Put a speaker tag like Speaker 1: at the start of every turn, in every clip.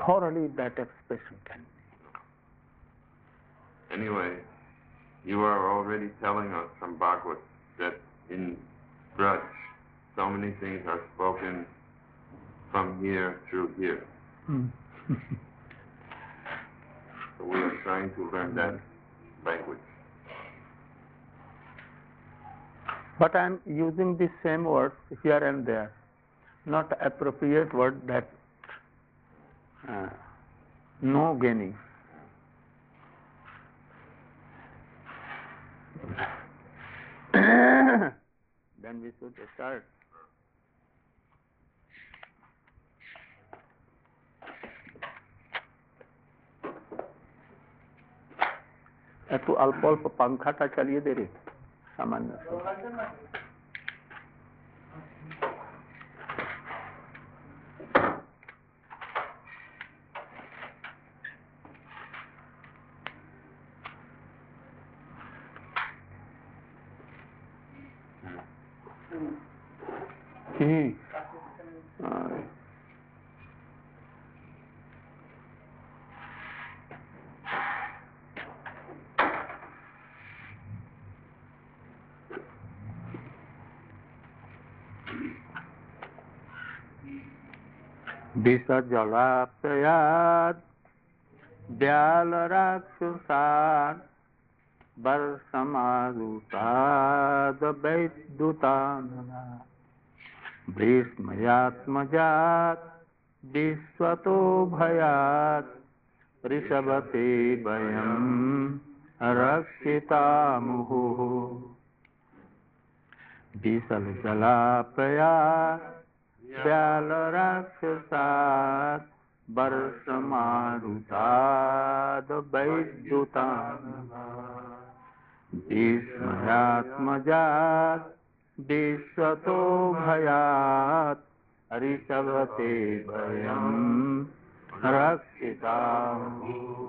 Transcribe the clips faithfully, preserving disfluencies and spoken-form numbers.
Speaker 1: thoroughly that expression can
Speaker 2: be. Anyway, you are already telling us from Bhagavad that in Braj, so many things are spoken from here through here.
Speaker 1: Hmm.
Speaker 2: So we are trying to learn that language.
Speaker 1: But I am using the same words here and there, not appropriate word that uh, no gaining. Then we should start. একটু অল্প অল্প পাংখাটা চালিয়ে দে রে সামান্য কি विसर्जलाप्तयात् व्यालराक्षसात् वर्षमारुताद् वैद्युतानना भीष्मयात्मजात् विश्वतो भयात् ऋषभते वयं रक्षितामुहुः विसर्जलाप्तयात् व्यालराक्षसात् वर्षमारुताद् वैद्युतानना भीष्मयात्मजात् विश्वतो भयात् ऋषभते वयं रक्षितामुहुः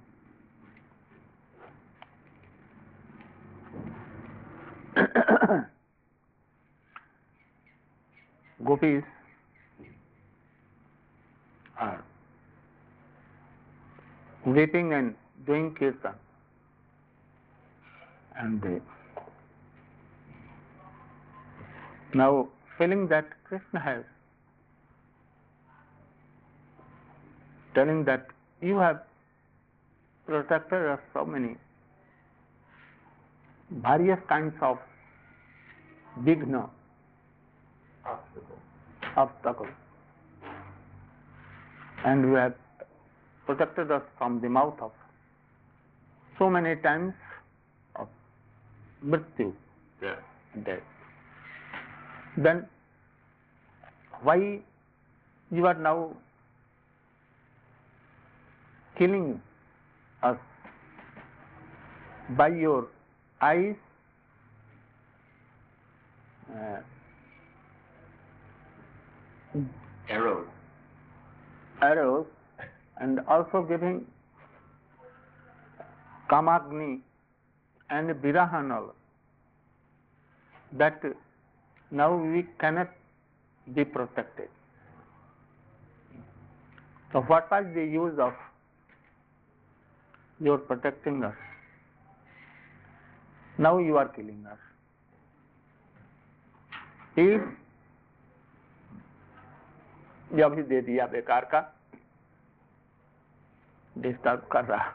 Speaker 1: Gopis are weeping and doing kirtan, and they now feeling that Krishna has telling that you have protected us so many various kinds of vighna, obstacles, and you have protected us from the mouth of so many times of mrityu,
Speaker 2: yeah.
Speaker 1: death. Then why you are now killing us by your eyes, uh,
Speaker 2: arrows,
Speaker 1: arrows, and also giving Kamagni and Virahanal, that now we cannot be protected. So what was the use of your protecting us? Now you are killing us. If ये अभी दे दिया बेकार का, disturb कर रहा.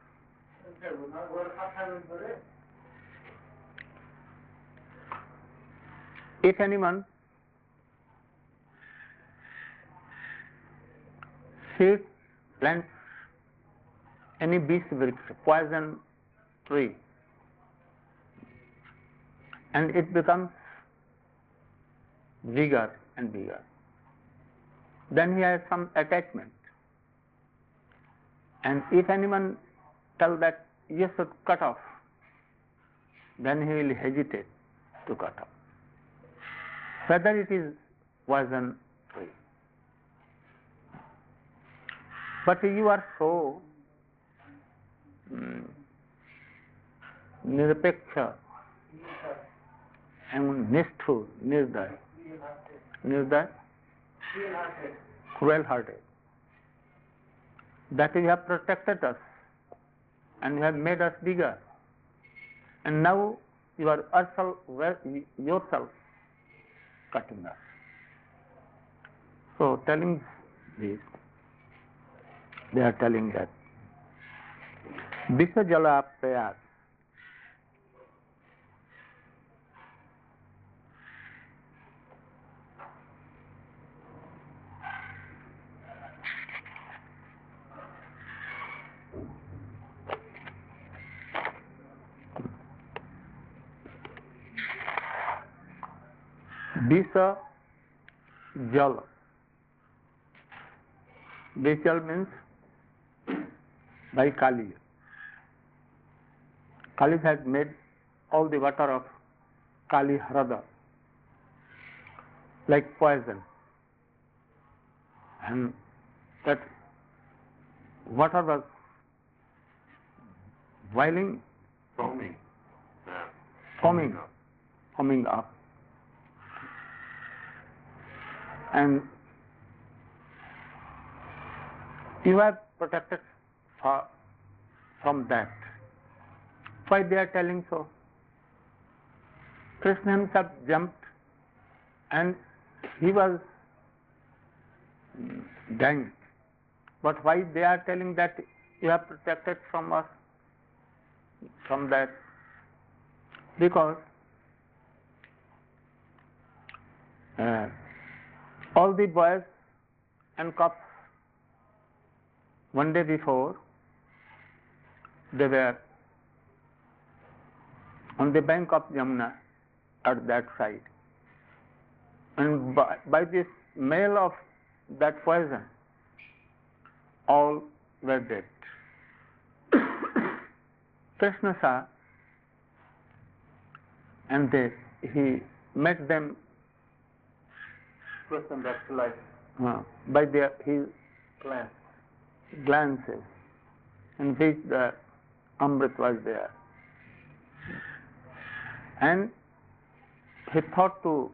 Speaker 1: If anyone seeds, plants any beast, poison tree, and it becomes bigger and bigger, then he has some attachment. And if anyone tell that you should cut off, then he will hesitate to cut off, whether it is poison tree. But you are so um, nirpeksha and nishthur, nirdaya, nirdaya, cruel-hearted. that you have protected us and you have made us bigger, and now you are yourself, yourself cutting us. So telling this, they are telling that Bisa Jala Prayas, Bisa Jal. Bisa means by Kali. Kali has made all the water of Kali Hrada like poison, and that water was boiling,
Speaker 2: Foaming. Yeah.
Speaker 1: foaming,
Speaker 2: up.
Speaker 1: foaming up. And you are protected for, from that. Why they are telling so? Krishna himself jumped and he was dying. But why they are telling that you are protected from us, from that? Because uh, all the boys and cops one day before, they were on the bank of Yamuna at that side, and by, by the smell of that poison, all were dead. Krishna saw, and they, he met them
Speaker 3: Brought them back to life.
Speaker 1: uh, by their his
Speaker 3: Glance.
Speaker 1: glances, in which the Amrit was there. And he thought to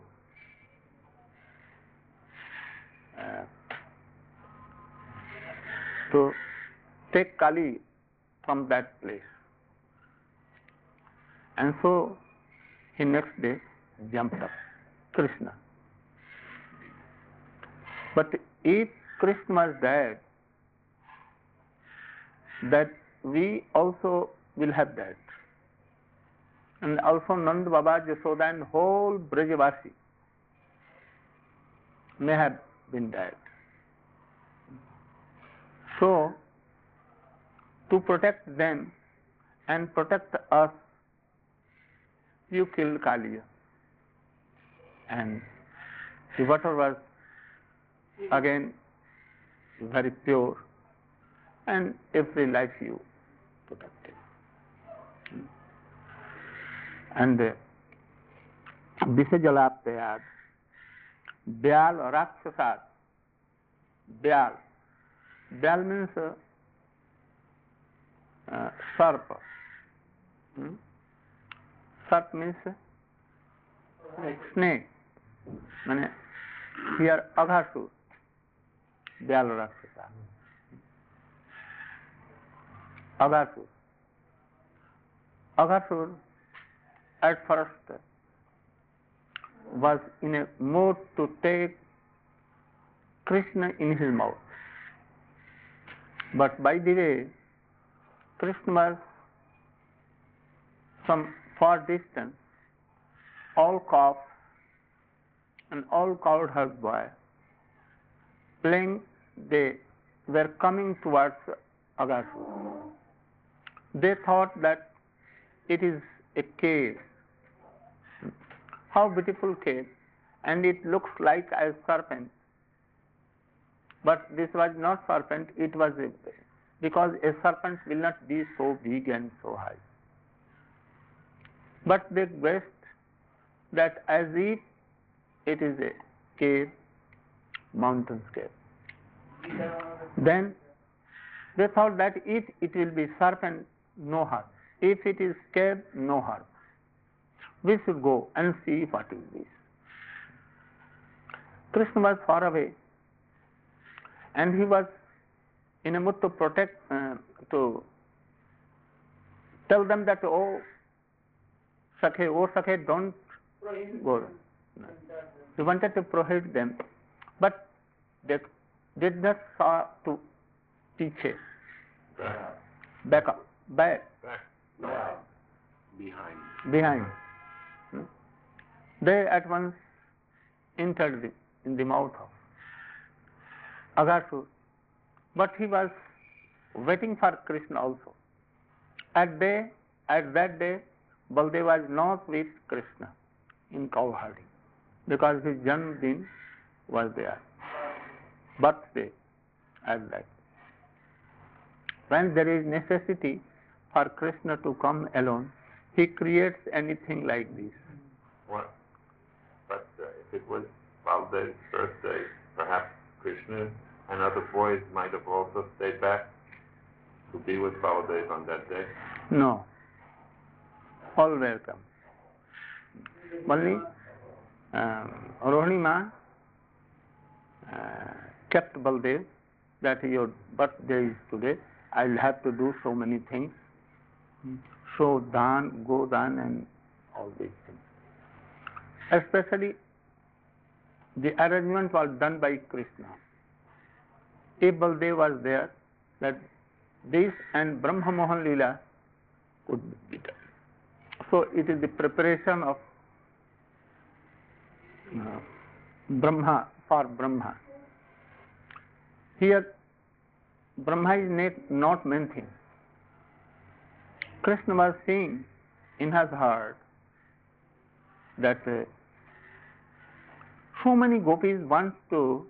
Speaker 1: uh, to take Kali from that place. And so he next day jumped up, Krishna. But if Krishna was dead, that we also will have that. And also Nand Baba, Jasoda and whole Brajavasi may have been dead. So, to protect them and protect us, you killed Kaliya. And the water was again very pure, and every life you protected. And Visajalaprayad, Vyal Rakshasat, Vyal. Vyal means uh, uh, Sarp. Hmm? Sarp means
Speaker 3: Snake.
Speaker 1: snake. Mane, here Aghasur, Vyal Rakshasat. Aghasur. Aghasur at first was in a mood to take Krishna in his mouth. But by the way, Krishna was some far distance, all calf and all cowed herd boy playing, they were coming towards Aghasur. They thought that it is a cave. How beautiful cave, and it looks like a serpent. But this was not serpent, it was a, because a serpent will not be so big and so high. But they guessed that as if it is a cave, mountain cave. Then they thought that if it will be serpent, no harm. If it is cave, no harm. We should go and see what is this. Krishna was far away, and he was in a mood to protect, uh, to tell them that, oh, Sakhe, oh, Sakhe, don't go. No. He wanted to prohibit them, but they did not saw to teach it.
Speaker 2: Back.
Speaker 1: Back up, back,
Speaker 2: Back. Back. Behind.
Speaker 1: behind. Hmm? They at once entered the, in the mouth of Aghasur, but he was waiting for Krishna also. At day, at that day, Baldev was not with Krishna in cow herding, because his Janmdin was there, birthday at that. When there is necessity for Krishna to come alone, he creates anything like this.
Speaker 2: What? But uh, if it was Baldev's birthday, perhaps Krishna and other boys might have also stayed back to be with Baldev on that day.
Speaker 1: No, all welcome. Only um, Rohini Ma uh, kept Baldev that your birthday is today. I'll have to do so many things. So Dan, go Dan, and all these things. Especially the arrangement was done by Krishna. If Baldev was there, that this and Brahma Mohan Leela could be done. So it is the preparation of uh, Brahma for Brahma. Here, Brahma is not main thing. Krishna was seeing in his heart that uh, so many gopis want to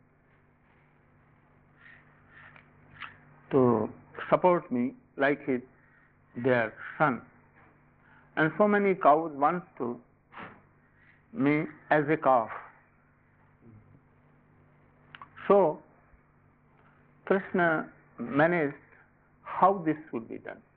Speaker 1: to support me like his their son, and so many cows want to me as a calf. So Krishna managed how this should be done.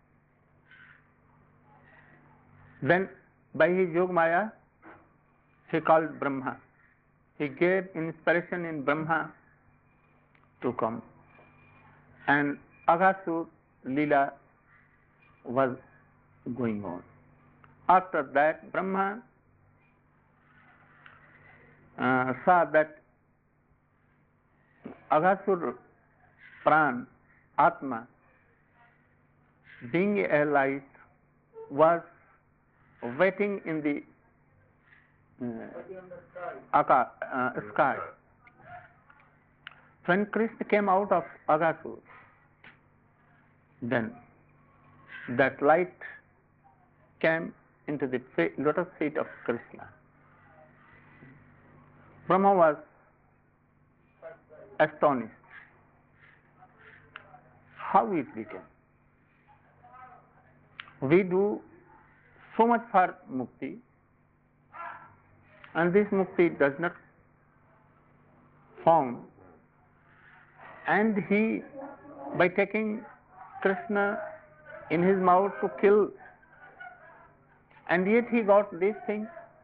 Speaker 1: Then by his Yog Maya, he called Brahma. He gave inspiration in Brahma to come. And Aghasur Leela was going on. After that, Brahma uh, saw that Aghasur Pran, Atma, being a light, was waiting in the uh, aka, uh, sky. When Krishna came out of Aghasur, then that light came into the lotus feet of Krishna. Brahma was astonished. How it became? We do so much for mukti, and this mukti does not found, and he, by taking Krishna in his mouth to kill, and yet he got these things.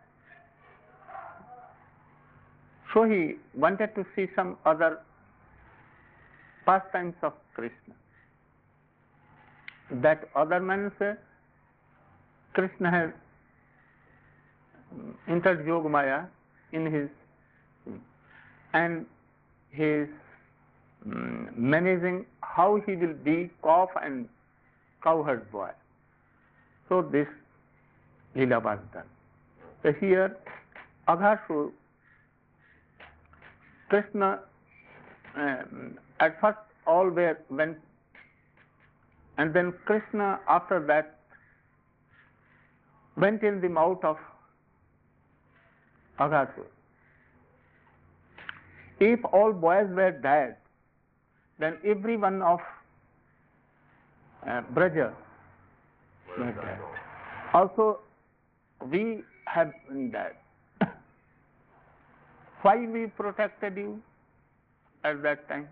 Speaker 1: So he wanted to see some other pastimes of Krishna. That other man said, Krishna has entered Yog Maya in his, and he is um, managing how he will be calf and cowherd boy. So this Leela was done. So here, Aghasur, Krishna, um, at first all were went, and then Krishna after that went in the mouth of Aghasur. If all boys were dead, then every one of uh, Braja were dead. Also, we have been dead. Why we protected you at that time?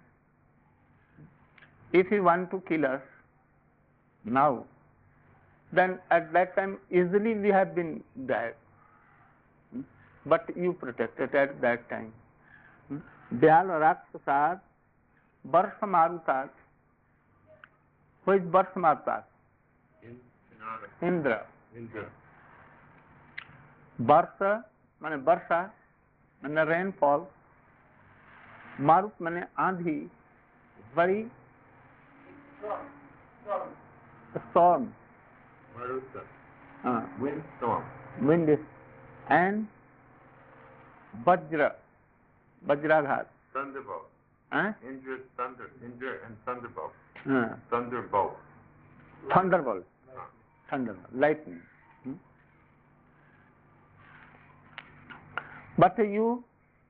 Speaker 1: If you want to kill us now, then at that time easily we have been dead. But you protected at that time. Dyal Raksasad, Barsa Marutat, Who is Varsha?
Speaker 2: In Chinara.
Speaker 1: Indra.
Speaker 2: Indra.
Speaker 1: Varsha माने वर्षा माने rainfall. Marut माने आंधी. Very storm.
Speaker 2: Maruta.
Speaker 1: Uh,
Speaker 2: Windstorm.
Speaker 1: wind is, and Vajra. Vajraghat.
Speaker 2: Thunderbolt.
Speaker 1: Huh?
Speaker 2: Indra, thunder, Indra and thunderbolt.
Speaker 1: Uh,
Speaker 2: Thunderbolt.
Speaker 1: thunderbolt.
Speaker 2: Ah.
Speaker 1: Thunderbolt. Lightning. Hmm? But you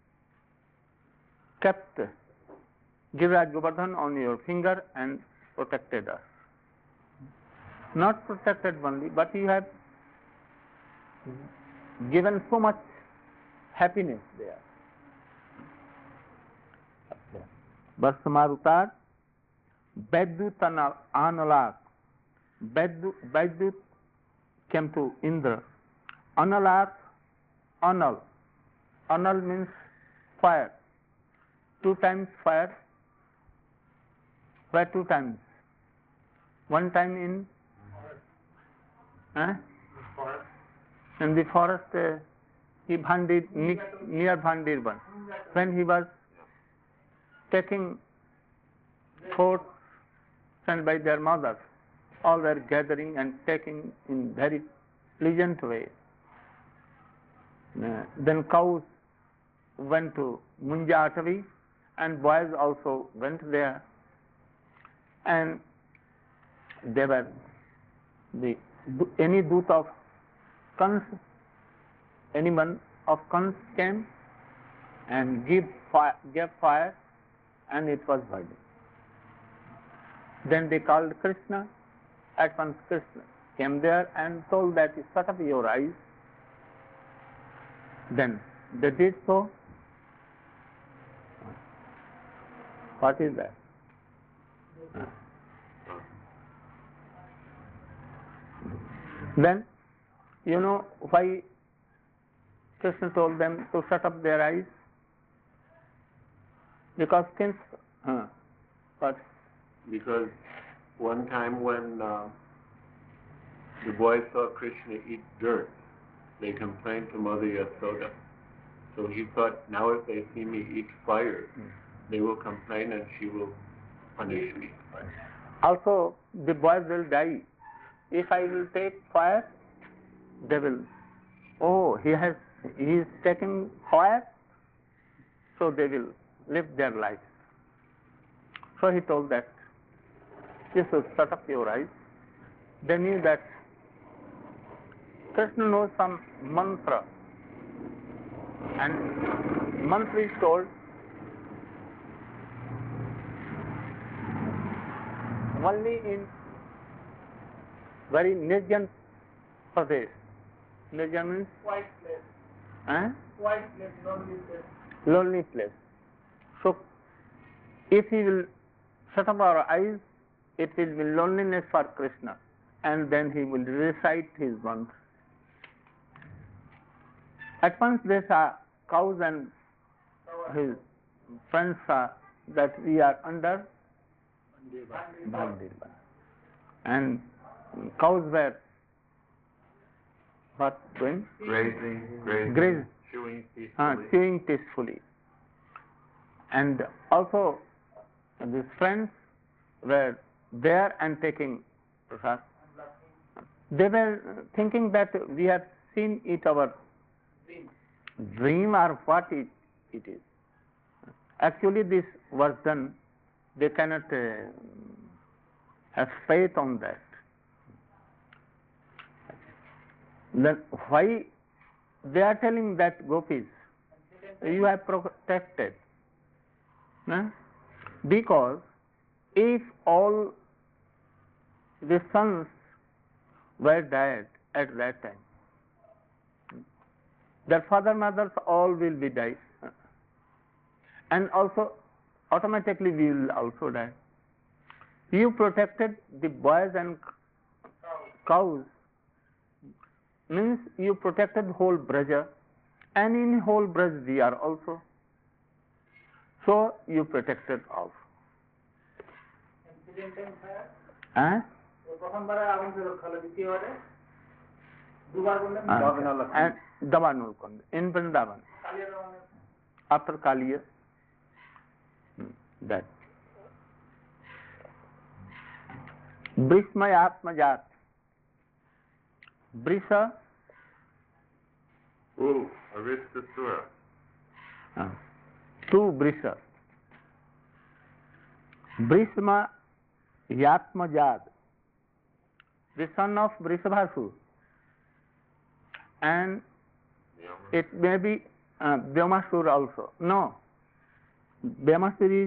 Speaker 1: kept Giriraj Govardhan on your finger and protected us. Not protected only, but you have given so much happiness there. Varsamarutar, Vaidut Analak. Vaidut came to Indra. Analak, Anal. Anal means fire. Two times fire. Where two times? One time in eh? in the forest, uh, he Bhandir, near Bhandirban, when he was taking thoughts sent by their mothers, all were gathering and taking in very pleasant way. Uh, then cows went to Munja Atavi, and boys also went there, and they were the any dut of Kans, anyone of Kans came and give fire, gave fire, and it was burning. Then they called Krishna. At once Krishna came there and told that, shut up your eyes. Then they did so. What is that? Then, you know why Krishna told them to shut up their eyes? Because since, uh, what?
Speaker 3: Because one time when uh, the boys saw Krishna eat dirt, they complained to Mother Yasoda. So he thought, now if they see me eat fire, they will complain and she will punish me.
Speaker 1: Also, the boys will die. If I will take fire, they will, oh, he has, he is taking fire, so they will live their life. So he told that, you should shut up your eyes. They knew that Krishna knows some mantra, and mantra is told only in very Nirjan Pradesh. Nirjan means
Speaker 4: White place.
Speaker 1: eh?
Speaker 4: White place, lonely place.
Speaker 1: lonely place. So, if he will shut up our eyes, it will be loneliness for Krishna, and then he will recite his mantra. At once they saw cows and his friends saw that we are under Bhandirban. And cows were what doing?
Speaker 2: Grazing, grazing,
Speaker 1: Graze.
Speaker 2: chewing peacefully.
Speaker 1: Uh, chewing peacefully. And also these friends were there and taking prasad. They were thinking that we have seen it our dream or what it, it is. Actually this was done. They cannot uh, have faith on that. Then why they are telling that gopis, you have protected? Huh? Because if all the sons were dead at that time, their father, mothers all will be died, and also automatically we will also die. You protected the boys and cows, means you protected whole Braja, and in whole Braja we are also. So you protected all.
Speaker 4: And didn't take fire?
Speaker 1: হ্যাঁ
Speaker 4: প্রথমবারে আগুন ফেরত খালো, দ্বিতীয়বারে দুবার বললেন
Speaker 1: Davanul Kund in Vrindavan.
Speaker 4: কালিয়া দমনে
Speaker 1: After Kaliya, hmm, that. Brismaya Atmajat. Brisa.
Speaker 2: Oh, Aristasura.
Speaker 1: Uh, two Brisa. Brisma Yatmajad, the son of Brisabhasur. And
Speaker 2: Vyoma.
Speaker 1: it may be uh, Vyomasur also. No. Vyomasur is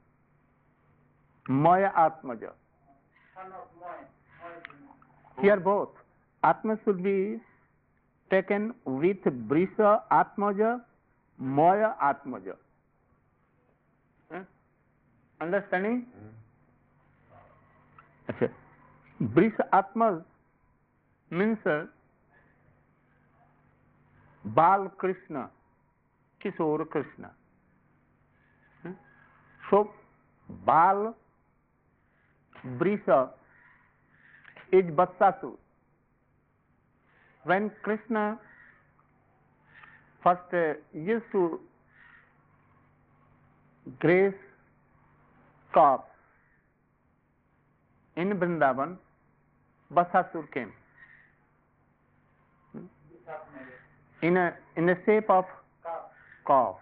Speaker 1: Maya Atmaja.
Speaker 4: son of Moy, Moy
Speaker 1: Here both. Atma should be taken with Brisa Atmaja, Maya Atmaja. Eh? Understanding? Okay. Brisa Atma means uh, Bal Krishna, Kishore Krishna. Hmm? So, Bal Brisa is Vatsasur. When Krishna first uh, used to grace crops in Vrindavan, Vatsasur came. Hmm? In a in the shape of calf.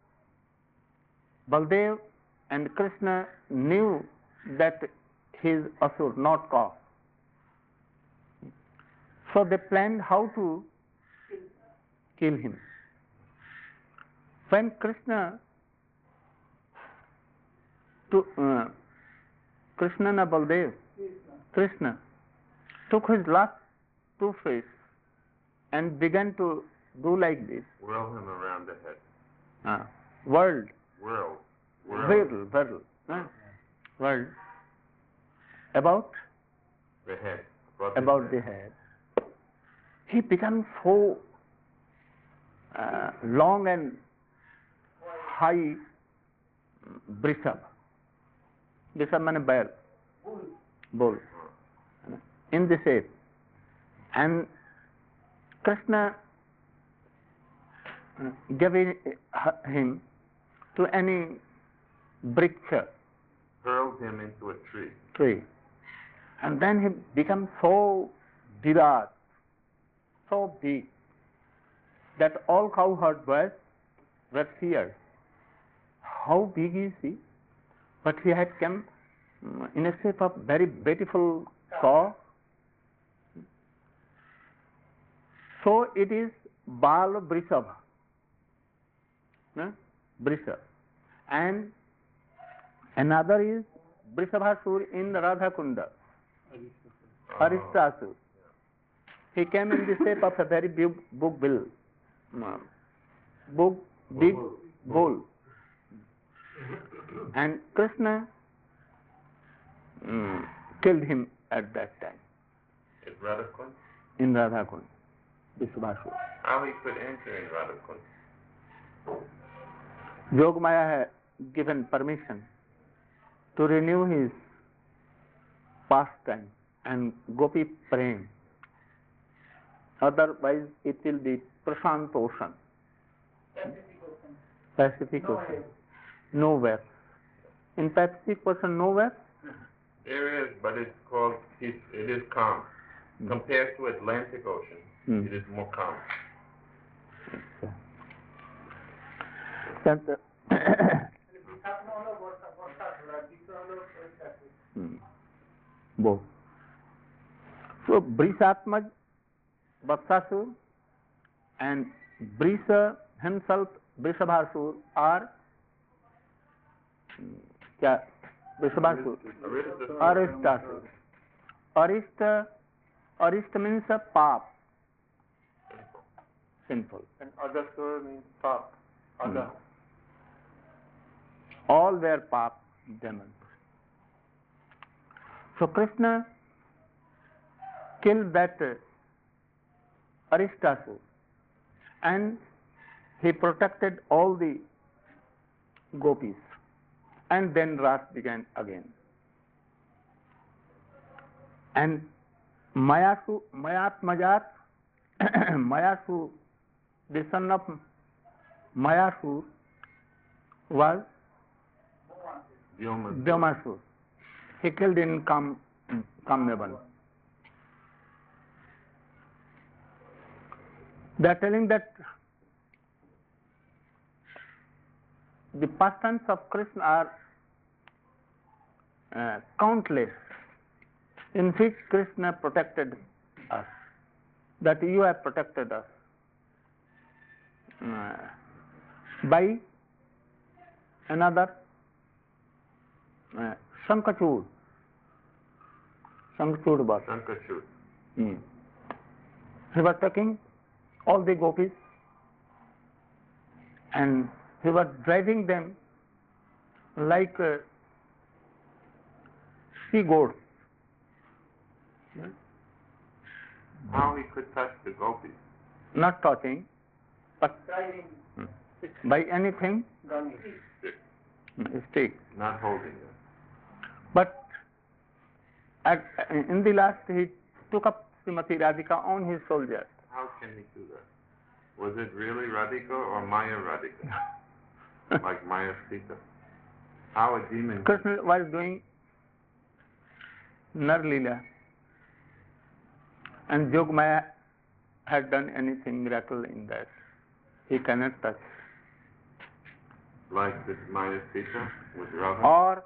Speaker 1: Baldev and Krishna knew that he is asur, not calf. So they planned how to kill him. When Krishna to uh, Krishna na Baldev, Krishna took his last two fish and began to do like this.
Speaker 2: Whirl him around the head.
Speaker 1: Uh, world,
Speaker 2: Whirl. Whirl.
Speaker 1: whirl, whirl, uh, world about
Speaker 2: The head. Above his
Speaker 1: about
Speaker 2: head.
Speaker 1: the head. He became so uh, long and high brisab. Brisab means bear, bull, in the shape. And Krishna gave him to any briksha,
Speaker 2: Hurled him into a tree.
Speaker 1: tree. And then he became so virat, so big, that all cowherd boys were feared. How big is he? But he had come mm, in a shape of very beautiful cow. So it is Bal Brisabha. No? Brisabha. And another is Brisabhasur in Radha Kunda. Aristasur. He came in the shape of a very big, big bill. Um, big, big bull. And Krishna mm, killed him at that time
Speaker 2: Is Radhakund?
Speaker 1: in Radha Kunda. Brisabhasur.
Speaker 2: How he could enter in Radhakund?
Speaker 1: Yogamaya had given permission to renew his pastime and gopi prem. Otherwise, it will be Prashant Ocean, Pacific Ocean, nowhere. In Pacific Ocean, nowhere.
Speaker 2: There is, but it's called, it, it is calm. Compared to Atlantic Ocean,
Speaker 1: Hmm.
Speaker 2: it is more calm.
Speaker 1: That, uh,
Speaker 4: বিশাপ্ন হলো বর্ষা বর্ষাসুর আর দ্বিতীয় হলো পরিষ্কাসুর।
Speaker 1: Hmm. Both. So Brisatmaj, Vatsasur, and Brisa himself, Brisabhasur, are hmm, kya? Brisabhasur,
Speaker 2: Aristasur.
Speaker 1: Aristasur. Arista, Arista means a pap, sinful.
Speaker 3: And Agasur means top. Aga.
Speaker 1: All were pap demons. So Krishna killed that uh, Aristasur, and he protected all the gopis, and then Ras began again. And Mayasu, Mayatmajar, Mayasu, the son of Mayasur, was
Speaker 2: Vyoma-
Speaker 1: Vyomasur. He killed in Kam, Kamyavan. They are telling that the pastimes of Krishna are uh, countless, in which Krishna protected us, that you have protected us uh, by another uh, Sankachud. Sankachud was.
Speaker 2: Sankachud.
Speaker 1: Hmm. He was taking all the gopis and he was driving them like uh, sea goats.
Speaker 2: How he could touch the gopis?
Speaker 1: Not touching, but
Speaker 4: Driving
Speaker 1: hmm, by anything,
Speaker 4: donkey.
Speaker 1: hmm, stick.
Speaker 2: Not holding them.
Speaker 1: But at, in the last, he took up Srimati Radhika on his soldiers.
Speaker 2: How can he do that? Was it really Radhika or Maya Radhika? Like Maya Sita? How a demon...
Speaker 1: Krishna was doing Nar Leela, and Jogmaya had done anything miracle in that. He cannot touch.
Speaker 2: Like this Maya Sita with Radha?
Speaker 1: Or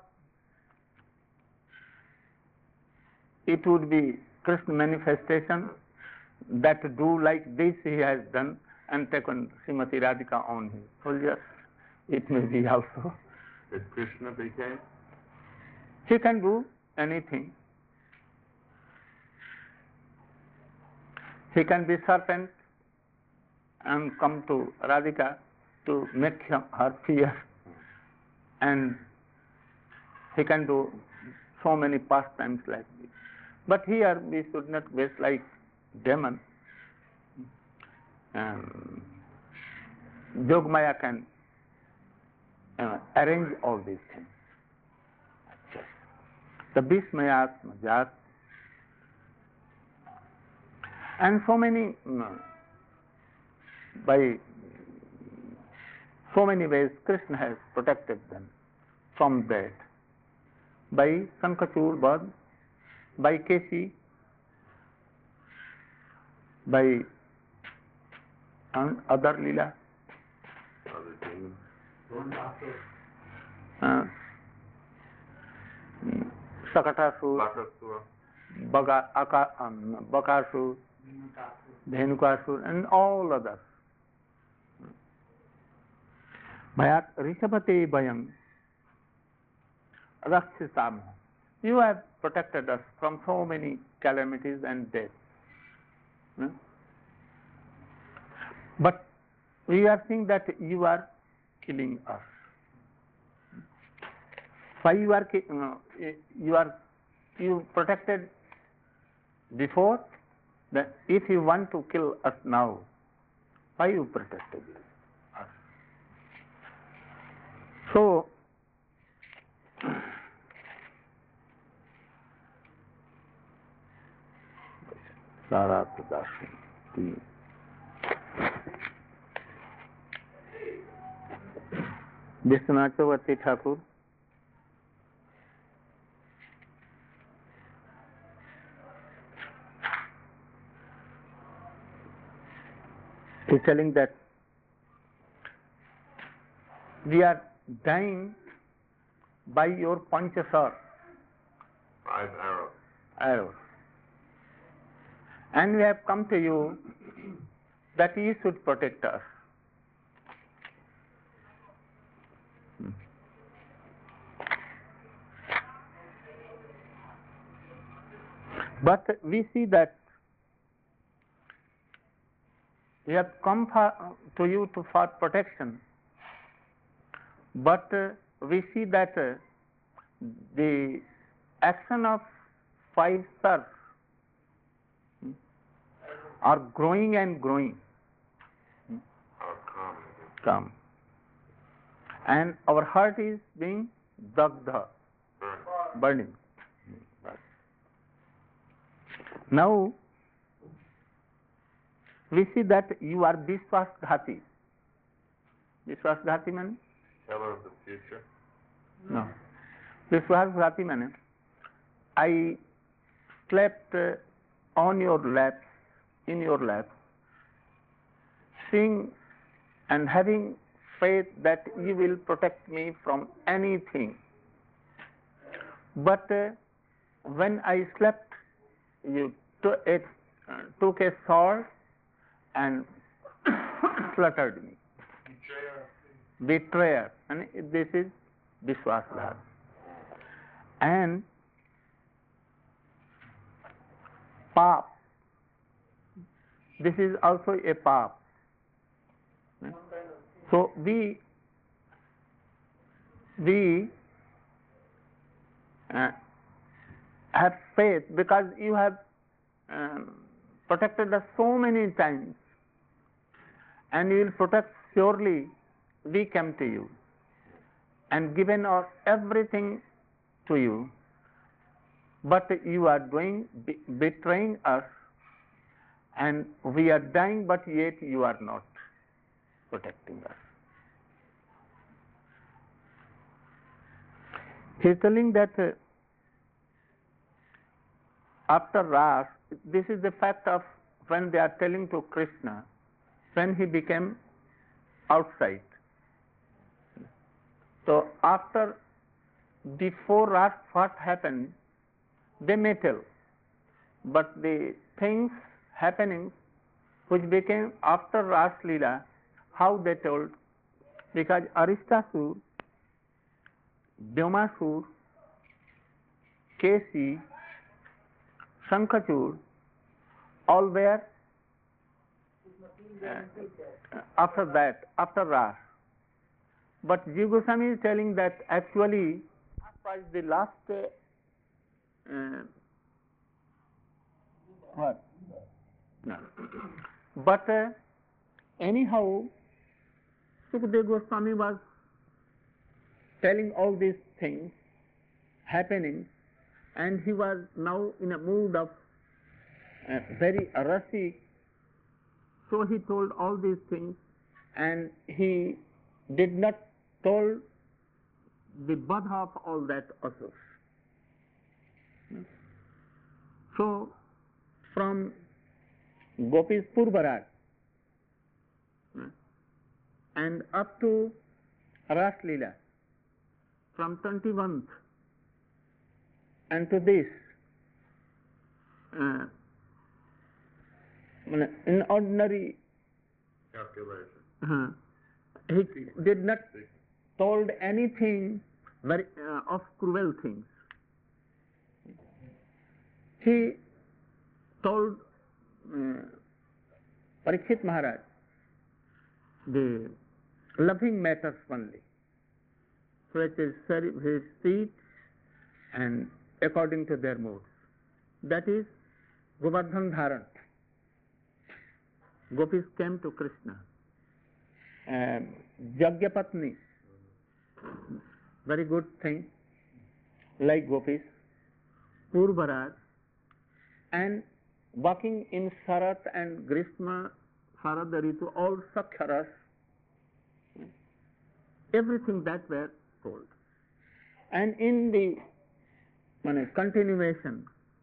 Speaker 1: it would be Krishna manifestation that do like this he has done and taken Srimati Radhika on his soldiers. It may be also.
Speaker 2: That Krishna became?
Speaker 1: He can do anything. He can be serpent and come to Radhika to make him, her fear. And he can do so many pastimes like this. But here we should not waste like demon. Um, Jogmaya can uh, arrange all these things. The Bhismayat, Majat, and so many, um, by so many ways Krishna has protected them from that. By Sankachur Bad, by Keshi, by and other Leela,
Speaker 2: Other demons?
Speaker 1: uh, Sakatasur,
Speaker 2: Bakasura?
Speaker 1: Baga, Aka, um, Bakasur, Dhenukasur, and all others. Bhayat Rishabhate Bhayam Rakshasam. You have protected us from so many calamities and death. Hmm? But we are seeing that you are killing us. Why you are ki- uh, you are you protected before? That if you want to kill us now, why you protected us? So Sara Pradashin. Vishwanath Chakravarti Thakur, is telling that we are dying by your Panchasar
Speaker 2: Five arrows.
Speaker 1: arrows. And we have come to you that you should protect us. But we see that we have come for, to you to, for protection, but uh, we see that uh, the action of five stars are growing and growing.
Speaker 2: Our calm.
Speaker 1: Come. And our heart is being dagdha,
Speaker 2: Burn.
Speaker 1: burning. Now, we see that you are Vishwasghati. Vishwasghati means?
Speaker 2: Teller of the future.
Speaker 1: No. Vishwasghati means, I slept uh, on your lap, in your lap, seeing and having faith that you will protect me from anything. But uh, when I slept, you took a, uh, took a sword and slaughtered me. Betrayer. Betrayer. And this is Vishwasghati. And Paap. This is also a Paap. So we we uh, have faith because you have um, protected us so many times, and you will protect surely. We came to you and given our everything to you, but you are doing be- betraying us, and we are dying, but yet you are not protecting us. He is telling that uh, after Ras, this is the fact of when they are telling to Krishna, when he became outside. So after, before Ras, what happened, they may tell, but the things happening which became after Ras Leela, how they told, because Aristasur, Vyomashur, Kesi, Shankachur, all were uh, after that, after Ras. But Jiva Goswami is telling that actually Ras was the last uh, uh, what? No. But uh, anyhow, Sukadeva Goswami was telling all these things happening, and he was now in a mood of uh, very rasi. So he told all these things, and he did not told the badha of all that also. So from Gopis Purvaraj and up to Ras Leela, from twenty-first and to this, uh, in ordinary
Speaker 2: calculation,
Speaker 1: uh, he did not told anything very uh, of cruel things. He told uh, Parikshit Maharaj the loving matters only, so it is very, very sweet and according to their moods. That is Govardhan Dharan. Gopis came to Krishna. Um, Jagyapatni, very good thing, like Gopis, Purvaraj, and walking in Sharat and Grishma, Sharad Ritu, all Sakhyaras, everything that were told. And in the uh, continuation,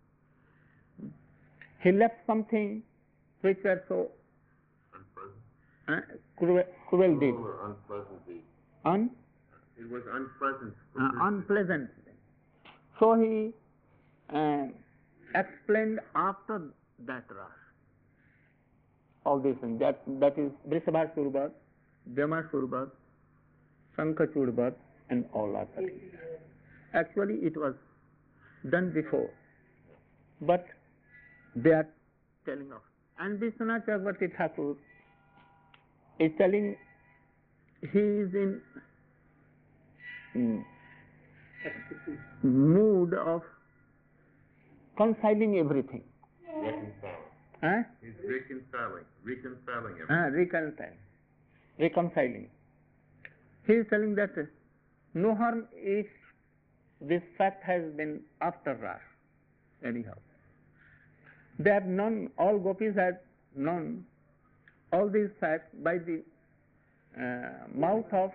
Speaker 1: he left something which were so Uh, cruel, cruel deed.
Speaker 2: or unpleasant deed.
Speaker 1: Un?
Speaker 2: It was unpleasant.
Speaker 1: Uh, unpleasant. So he uh, explained after that Ras all these things. That, that is Vrishabhasur, Vyomashur, Shankachur, and all other things. Actually, it was done before, but they are telling of. And Vishwanath Chakravarti Thakur is telling he is in mm, mood of reconciling everything.
Speaker 2: Reconciling.
Speaker 1: Huh?
Speaker 2: He's reconciling. Reconciling everything.
Speaker 1: Ah, reconcile. Reconciling. He is telling that no harm if this fact has been after Ras, anyhow. They have known, all gopis had known all these facts by the uh, mouth of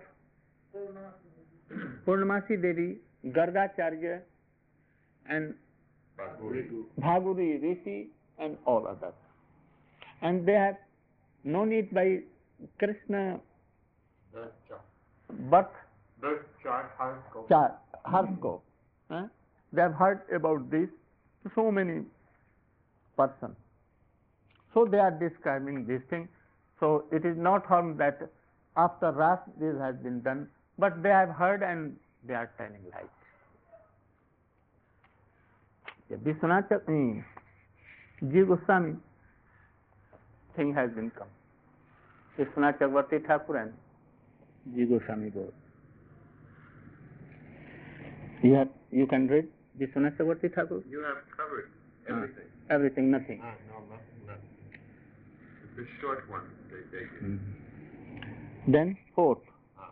Speaker 1: Purnamasi Devi, Gargacharya, and Bhaguri Rishi, and all others. And they have known it by Krishna birth
Speaker 3: Birth chart, horoscope.
Speaker 1: chart, horoscope. Huh? They have heard about this so many persons. So they are describing this thing. So it is not harm that after Ras this has been done, but they have heard and they are telling light. Vishwanath Ji Goswami thing has been come. Vishwanath Chakravarti Thakur and Ji Goswami both. You have, you can read Vishwanath Chakravarti Thakur?
Speaker 2: You have covered everything.
Speaker 1: Uh, everything, nothing.
Speaker 2: Ah, no, nothing, nothing. It's a short one, they take it.
Speaker 1: Mm-hmm. Then fourth.
Speaker 2: Ah.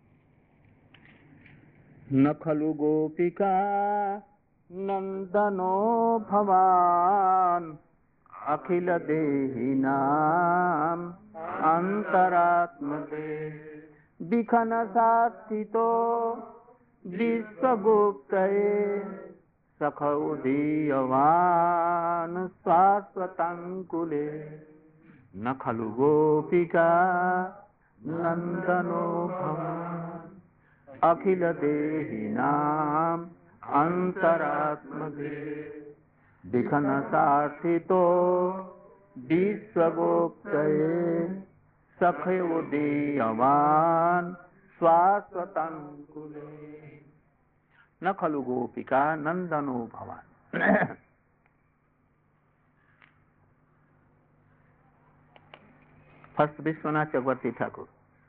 Speaker 1: न खलु गोपिका नंदनो भवान अखिल देहिनाम अंतरात्मदे दिखन साथितो विश्वगुप्तये सखौ दीयवान शाश्वतंकुले न खलु गोपिका नंदनो भवान अखिल देहिनाम अंतरात्मदे दिखन साथितो विश्वगुप्तये सखयो दीयवान शाश्वतंकुले न खलु गोपिका नंदनो भवान. First Vishwanath Chakravarti Thakur.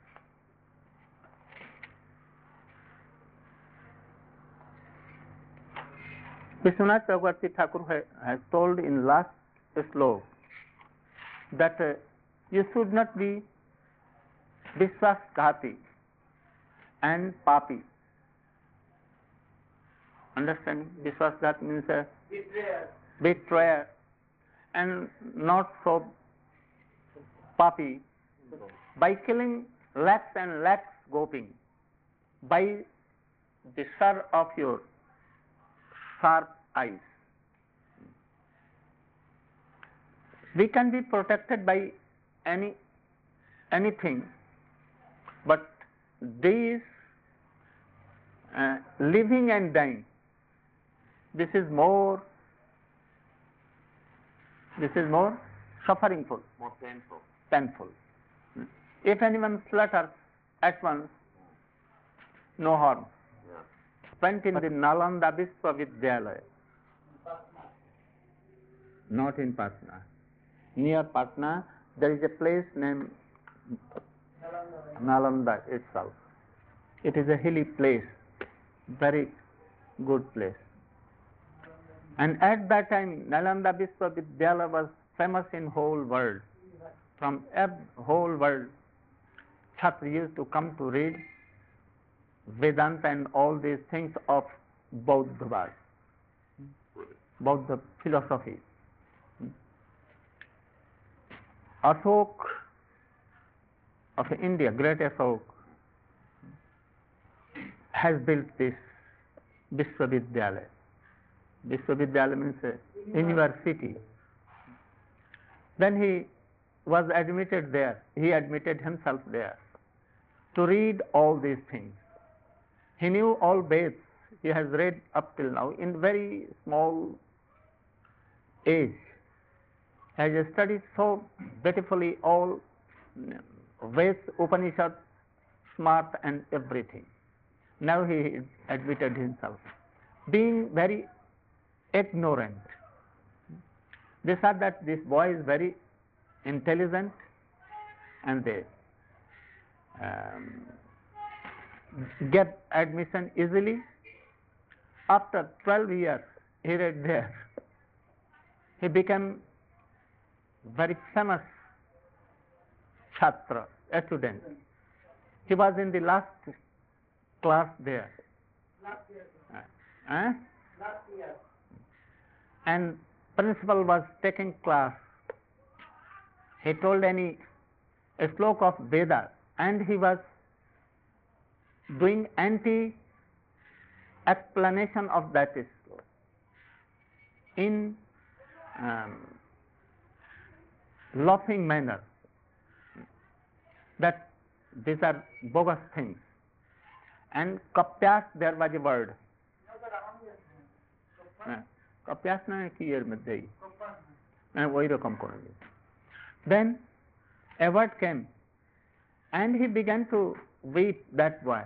Speaker 1: Vishwanath Chakravarti Thakur has told in last slok that uh, you should not be Vishwasghati and Papi. Understand? Vishwasghati means a
Speaker 4: Betrayer.
Speaker 1: betrayer and not so Papi. By killing lakhs and lakhs gopis by the sir of your sharp eyes. We can be protected by any anything, but these uh, living and dying, this is more this is more sufferingful,
Speaker 2: More painful.
Speaker 1: painful. If anyone slaughters at once, no harm.
Speaker 2: Yeah.
Speaker 1: Went in the Nalanda Vishwavidyalaya, not in Patna. Near Patna, there is a place named Nalanda itself. It is a hilly place, very good place. And at that time, Nalanda Vishwavidyalaya was famous in whole world. From the whole world, Chhatri used to come to read Vedanta and all these things of Bauddhavad, Bauddha philosophy. Ashok of India, great Ashok, has built this Vishwavidyalaya. Vishwavidyalaya means a university. Then he was admitted there, he admitted himself there to read all these things. He knew all Veds, he has read up till now in very small age. He has studied so beautifully all Veds, Upanishads, smart and everything. Now he admitted himself, being very ignorant. They said that this boy is very intelligent and they um, get admission easily. After twelve years, he read there. He became very famous Chhatra, a student. He was in the last class there.
Speaker 4: Last year.
Speaker 1: Uh, eh?
Speaker 4: Last year.
Speaker 1: And principal was taking class, he told any a slok of Veda, and he was doing anti-explanation of that slok in um, laughing manner, that these are bogus things. And kapyas, there was a word. Kapyas na ki er madhya and wahi rakam korange. Then a word came, and he began to weep, that boy.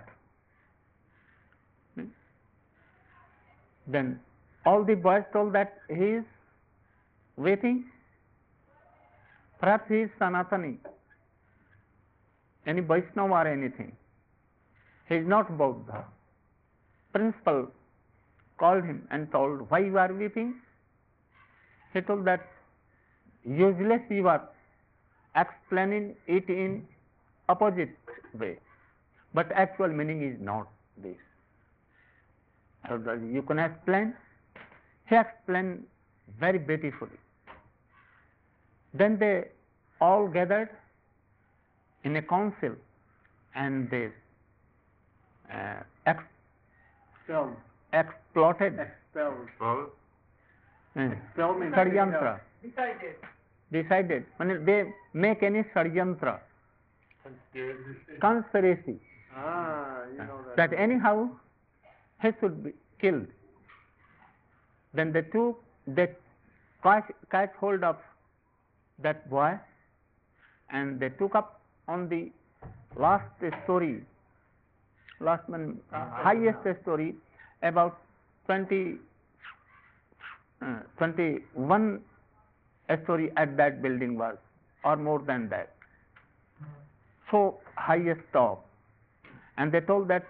Speaker 1: Then all the boys told that he is weeping. Perhaps he is Sanatani, any Vaishnava or anything. He is not Buddha. Principal called him and told, why you are weeping? He told that useless you are explaining it in opposite way, but actual meaning is not this. So that you can explain. He explained very beautifully. Then they all gathered in a council, and they uh, ex-
Speaker 3: Expelled.
Speaker 1: exploited
Speaker 3: Expelled.
Speaker 2: Well,
Speaker 1: uh,
Speaker 3: Expelled means
Speaker 1: Saryantra.
Speaker 4: Decided.
Speaker 1: Decided. When they make any Saryantra,
Speaker 3: conspiracy.
Speaker 1: conspiracy,
Speaker 3: Ah, you know that.
Speaker 1: that anyhow he should be killed. Then they took, they catch, catch hold of that boy, and they took up on the last story, last one, uh, highest story, about twenty, uh, twenty-one story at that building was, or more than that. So highest top. And they told that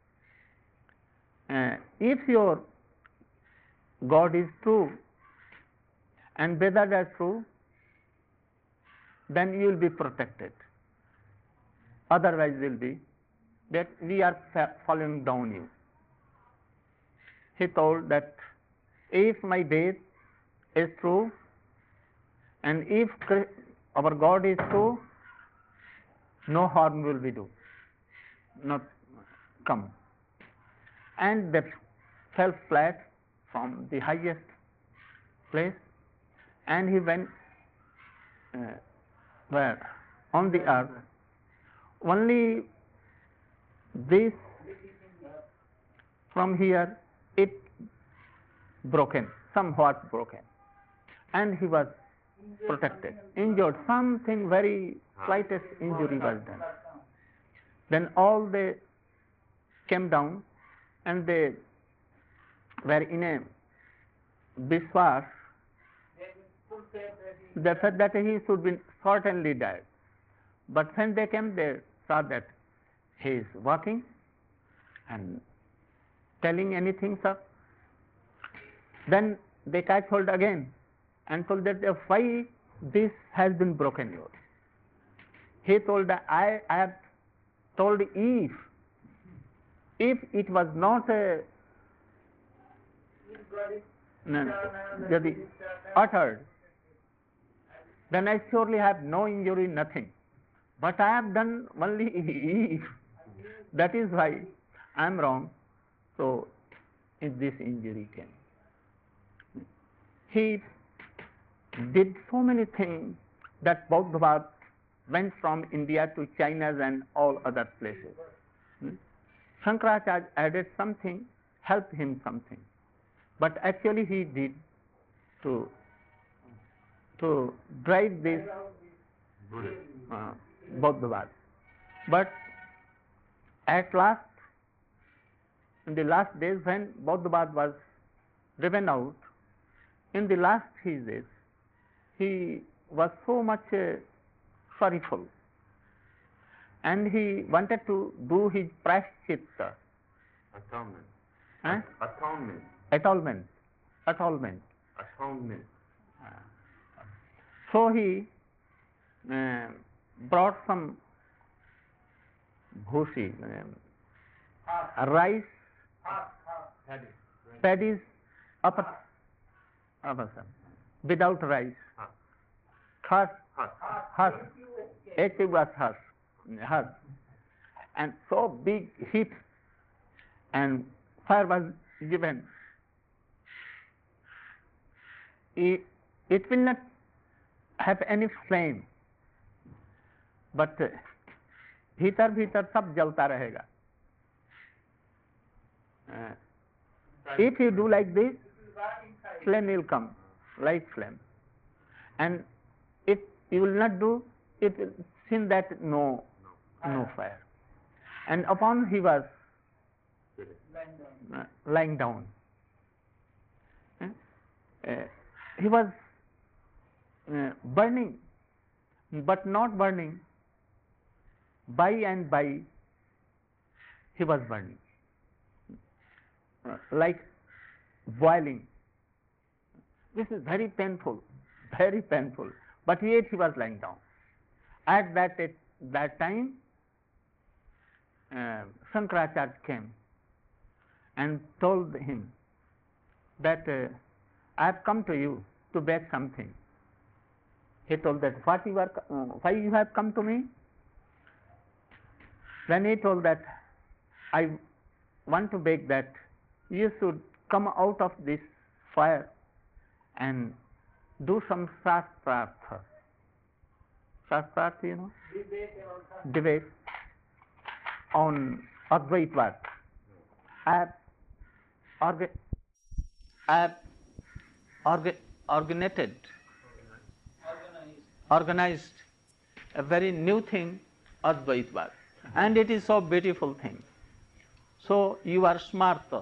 Speaker 1: uh, if your God is true and Vedas are true, then you will be protected. Otherwise, will be that we are fa- following down you. He told that if my faith is true and if our God is true, no harm will be do, not come. And they fell flat from the highest place, and he went uh, where? On the earth. Only this from here, it broken, somewhat broken, and he was protected. Injured, something very slightest injury was done. Then all they came down, and they were in a Biswas. They said that he should be certainly dead. But when they came, they saw that he is walking and telling anything, sir. Then they catch hold again and told that why this has been broken yours. He told that I, I have told if, if it was not a no, jadi uttered, then I surely have no injury, nothing. But I have done only if. That is why I am wrong. So, if this injury came. He did so many things that Bauddha went from India to China and all other places. Hmm? Shankaracharya added something, helped him something. But actually he did to to drive this uh, Bauddhavad. But at last, in the last days when Bauddhavad was driven out, in the last phases, he was so much uh, sorrowful, and he wanted to do his prashchitta.
Speaker 2: Atonement.
Speaker 1: Huh?
Speaker 2: Atonement.
Speaker 1: Atonement. Atonement.
Speaker 2: Atonement.
Speaker 1: So he uh, brought some bhusi, uh, rice, paddies, upper, upper, without rice.
Speaker 2: Hus.
Speaker 1: Hus.
Speaker 2: Hus.
Speaker 1: Hus. It was hus. Hus. And so big heat and fire was given. It, it will not have any flame, but भीतर भीतर सब जलता रहेगा. Uh, if you do like this, flame will come, like flame. And if you will not do, it will seem that no, no fire. And upon he was uh, lying down. Uh, uh, he was uh, burning, but not burning. By and by, he was burning, uh, like boiling. This is very painful, very painful. But yet he was lying down. At that at that time, uh, Shankaracharya came and told him that uh, I have come to you to beg something. He told that what you are, uh, why you have come to me? Then he told that I want to beg that you should come out of this fire and do some shastrartha. Shastrartha, you know? Debate on Advaitvad. I have, orga- I have orga- organized, organized a very new thing, Advaitvad. And it is so beautiful thing. So you are smarta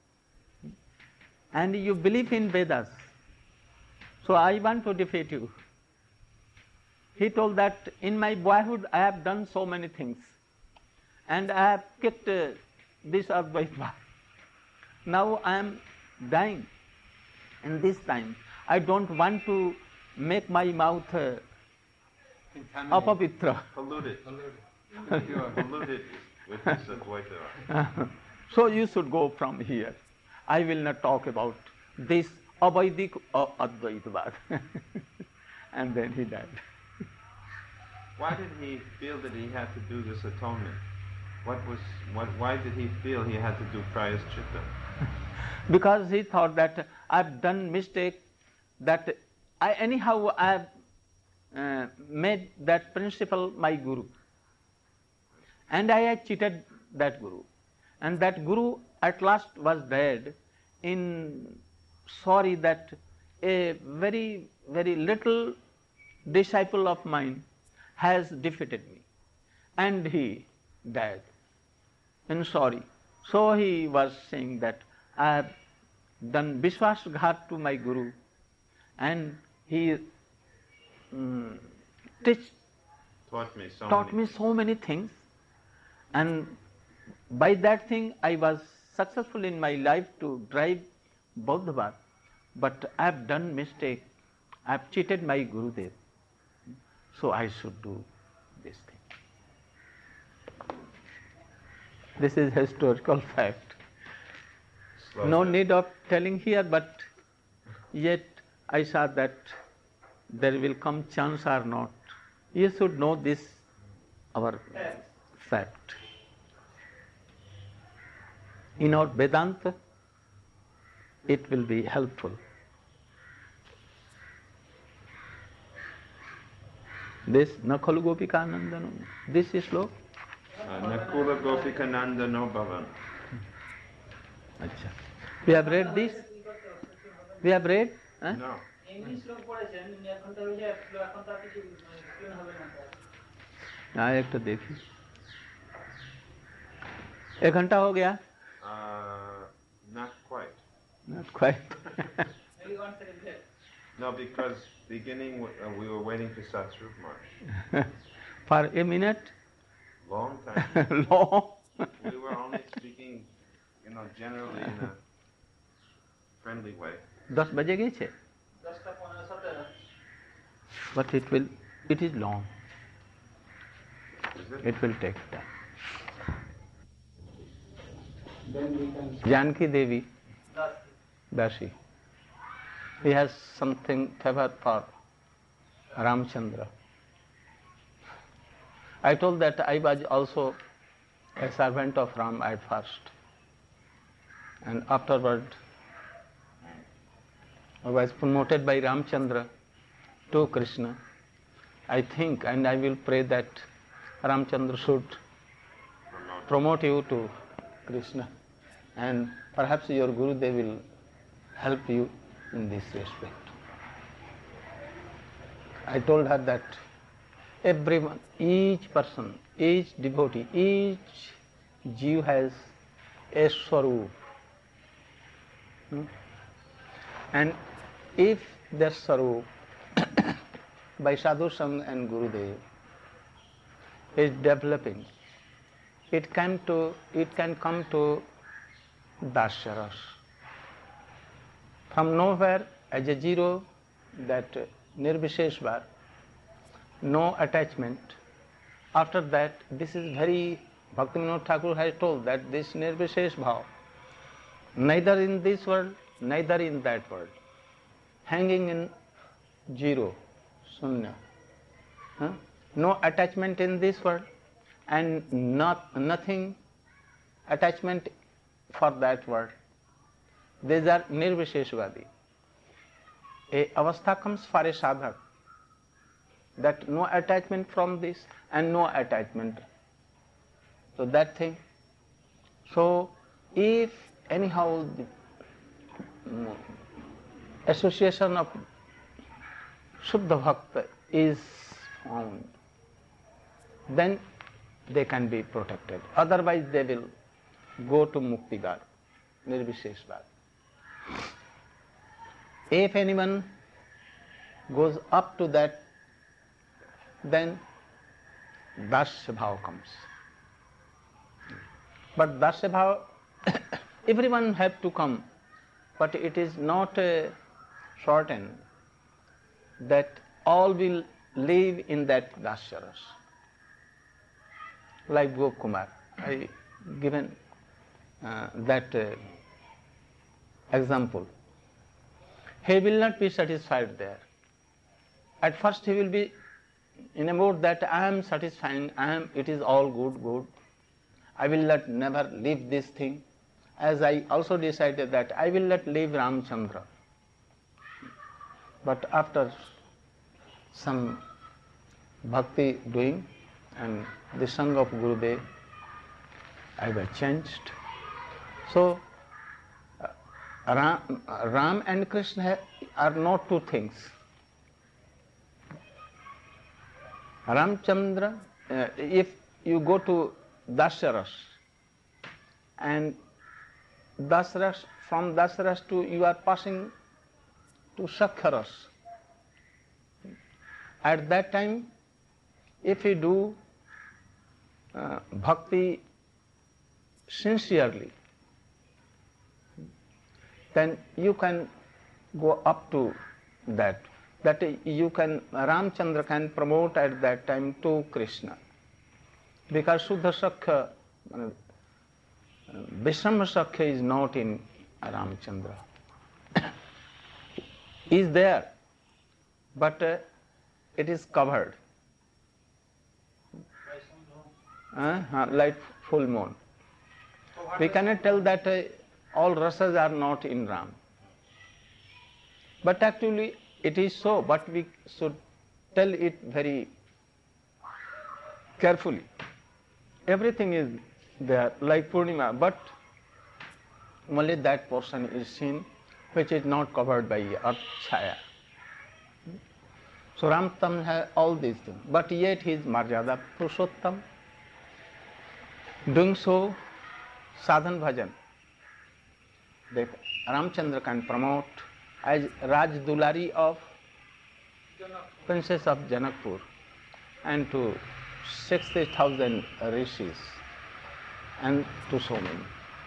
Speaker 1: and you believe in Vedas. So I want to defeat you. He told that in my boyhood I have done so many things and I have kicked uh, this Advaitva. Now I am dying in this time. I don't want to make my mouth uh, apavitra.
Speaker 2: Polluted. You are polluted with this Advaita.
Speaker 1: So you should go from here. I will not talk about this Avaidik or Advaitavad. And then he died.
Speaker 2: Why did he feel that he had to do this atonement? What was, what, why did he feel he had to do prayaschitta?
Speaker 1: Because he thought that I've done mistake, that I anyhow I have uh, made that principle my guru. And I had cheated that guru. And that guru at last was dead in sorry that a very, very little disciple of mine has defeated me. And he died in sorry. So he was saying that I have done Vishwasghat to my guru and he um, teach,
Speaker 2: Taught me so
Speaker 1: taught
Speaker 2: many
Speaker 1: me so many things. And by that thing I was successful in my life to drive Bauddhavad, but I have done mistake. I have cheated my Gurudev. So I should do this thing. This is historical fact.
Speaker 2: Slow
Speaker 1: No
Speaker 2: down.
Speaker 1: need of telling here, but yet I saw that there will come chance or not. You should know this, our fact. In our Vedanta, it will be helpful. This Nakhalu Gopika Nandano, this is slow.
Speaker 2: Nakula Gopika Nanda no Bhavan.
Speaker 1: Acha. We have read this? We have read? Huh?
Speaker 2: No.
Speaker 4: English লোক পড়েছেন এখন তো ওই যে এখন তো কিছু clean হবে না স্যার
Speaker 1: हाँ एक तो देखी एक घंटा हो गया
Speaker 2: Uh, not quite.
Speaker 1: Not quite.
Speaker 4: maybe one second left.
Speaker 2: No, because beginning w- uh, we were waiting for Satsrup March.
Speaker 1: For a minute,
Speaker 2: Long time.
Speaker 1: long.
Speaker 2: We were only speaking, you know, generally in a friendly way.
Speaker 1: दस बजे गए छे.
Speaker 4: দশটা পনেরো সতেরো
Speaker 1: But it will, it is long.
Speaker 2: Is it?
Speaker 1: It will take time.
Speaker 4: then we can
Speaker 1: Janki Devi,
Speaker 4: দশ
Speaker 1: Dashi. he has something favor for Ramchandra. I told that I was also a servant of Ram at first, and afterward I was promoted by Ramchandra to Krishna. I think and I will pray that Ramchandra should promote you to Krishna, and perhaps your Gurudev will help you in this respect. I told her that everyone, each person, each devotee, each Jew has a Swarup. Hmm? And if their Swarup by Sadhu Sangha and Gurudev is developing, it can to it can come to Dasya Ras. From nowhere as a zero, that Nirvishesh Bhav, no attachment. After that, this is very, Bhaktivinoda Thakur has told that this Nirvishesh Bhav, neither in this world, neither in that world, hanging in zero, Sunya. Huh? No attachment in this world and not nothing attachment for that world. These are Nirvisheshvadi. A avastha comes for a sadhak, that no attachment from this and no attachment. So that thing. So if anyhow the mm, association of Shuddha Bhakta is found, then they can be protected. Otherwise they will go to Muktigar, Nirvisheshvad. If anyone goes up to that, then Dasya Bhav comes. But Dasya Bhav, everyone have to come, but it is not a certain that all will live in that Dasya Ras. Like Gokumar, I given uh, that uh, example. He will not be satisfied there. At first he will be in a mood that I am satisfying, I am, it is all good, good. I will not never leave this thing. As I also decided that I will not leave Ramchandra. But after some bhakti doing and the Sangha of Gurudev, I was changed. So uh, Ram, Ram and Krishna are not two things. Ramchandra, uh, if you go to Dasyaras and Dasyaras, from Dasyaras to you are passing to Shakkharas. At that time, if you do uh, bhakti sincerely, then you can go up to that. That you can, Ramchandra can promote at that time to Krishna. Because Shuddha Sakya, uh, Vishrama Sakya is not in Ramchandra. Is there, but uh, it is covered. Uh, uh, like full moon. We cannot tell that uh, all rasas are not in Ram. But actually it is so, but we should tell it very carefully. Everything is there, like Purnima, but only that portion is seen which is not covered by earth chaya. So Ramtam has all these things, but yet he is Marjada Purushottam. Doing so, sadhan bhajan, the Ramchandra can promote as Raj Dulari of Princess of Janakpur and to sixty thousand rishis and to so many.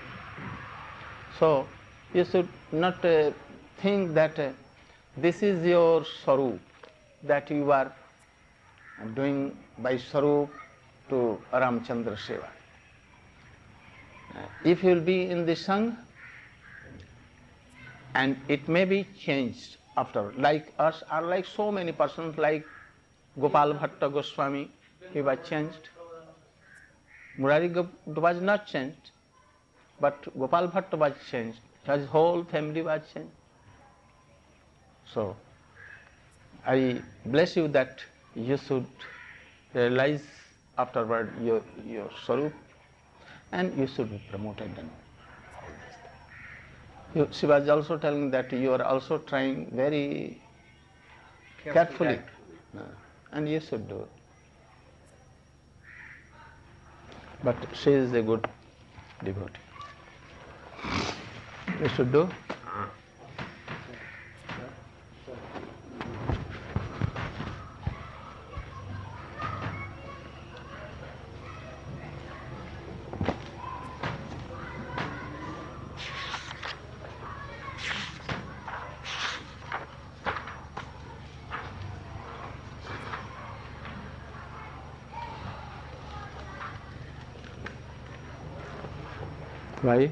Speaker 1: So you should not uh, think that uh, this is your Swarup, that you are doing by Swarup to Ramchandra Seva. Uh, if you will be in the Sangha, and it may be changed after. Like us, are like so many persons, like Gopal Bhatta Goswami, he was changed. Murari was not changed, but Gopal Bhatta was changed. His whole family was changed. So, I bless you that you should realize afterward your, your Swarup, and you should be promoted and all this thing. You, she was also telling that you are also trying very carefully, uh, and you should do it. But she is a good devotee. You should do. Why?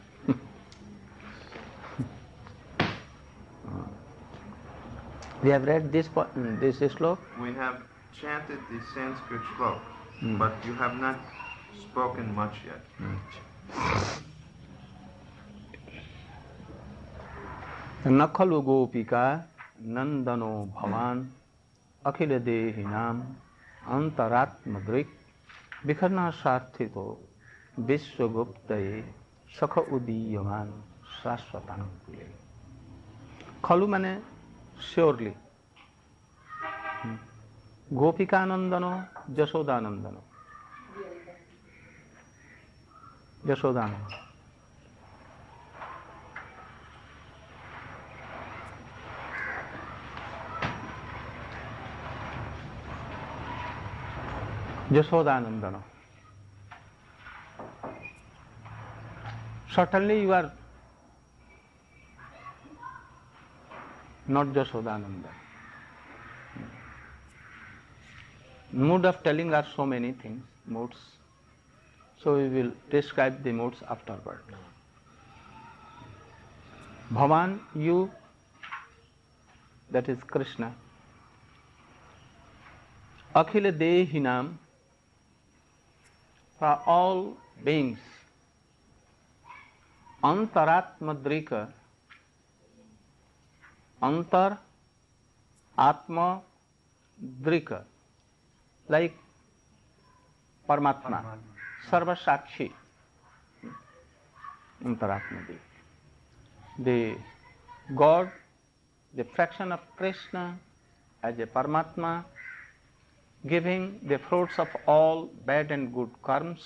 Speaker 1: We have read this this slok.
Speaker 2: We have chanted the Sanskrit slok,
Speaker 1: Hmm.
Speaker 2: but you have not spoken much yet.
Speaker 1: न खलु गोपिका नंदनो भवान अखिल देहिनाम अंतरात्मदृक् विखरना सार्थितो विश्वगुप्तये सख उदीयमान शाश्वतानुकूले. खलु माने surely, गोपिकानंदनो यशोदानंदनो, यशोदानंदन. Yashodanandana. Certainly you are not Yashodananda. Mood of telling are so many things, moods. So we will describe the moods afterward. Bhavan, you, that is Krishna. Akhila Dehinam, for all beings. Antaratmadrika, Antar Atma Drika, like Paramatma, Sarva Sakshi, Antaratmadrika. The God, the fraction of Krishna as a Paramatma, giving the fruits of all bad and good karmas,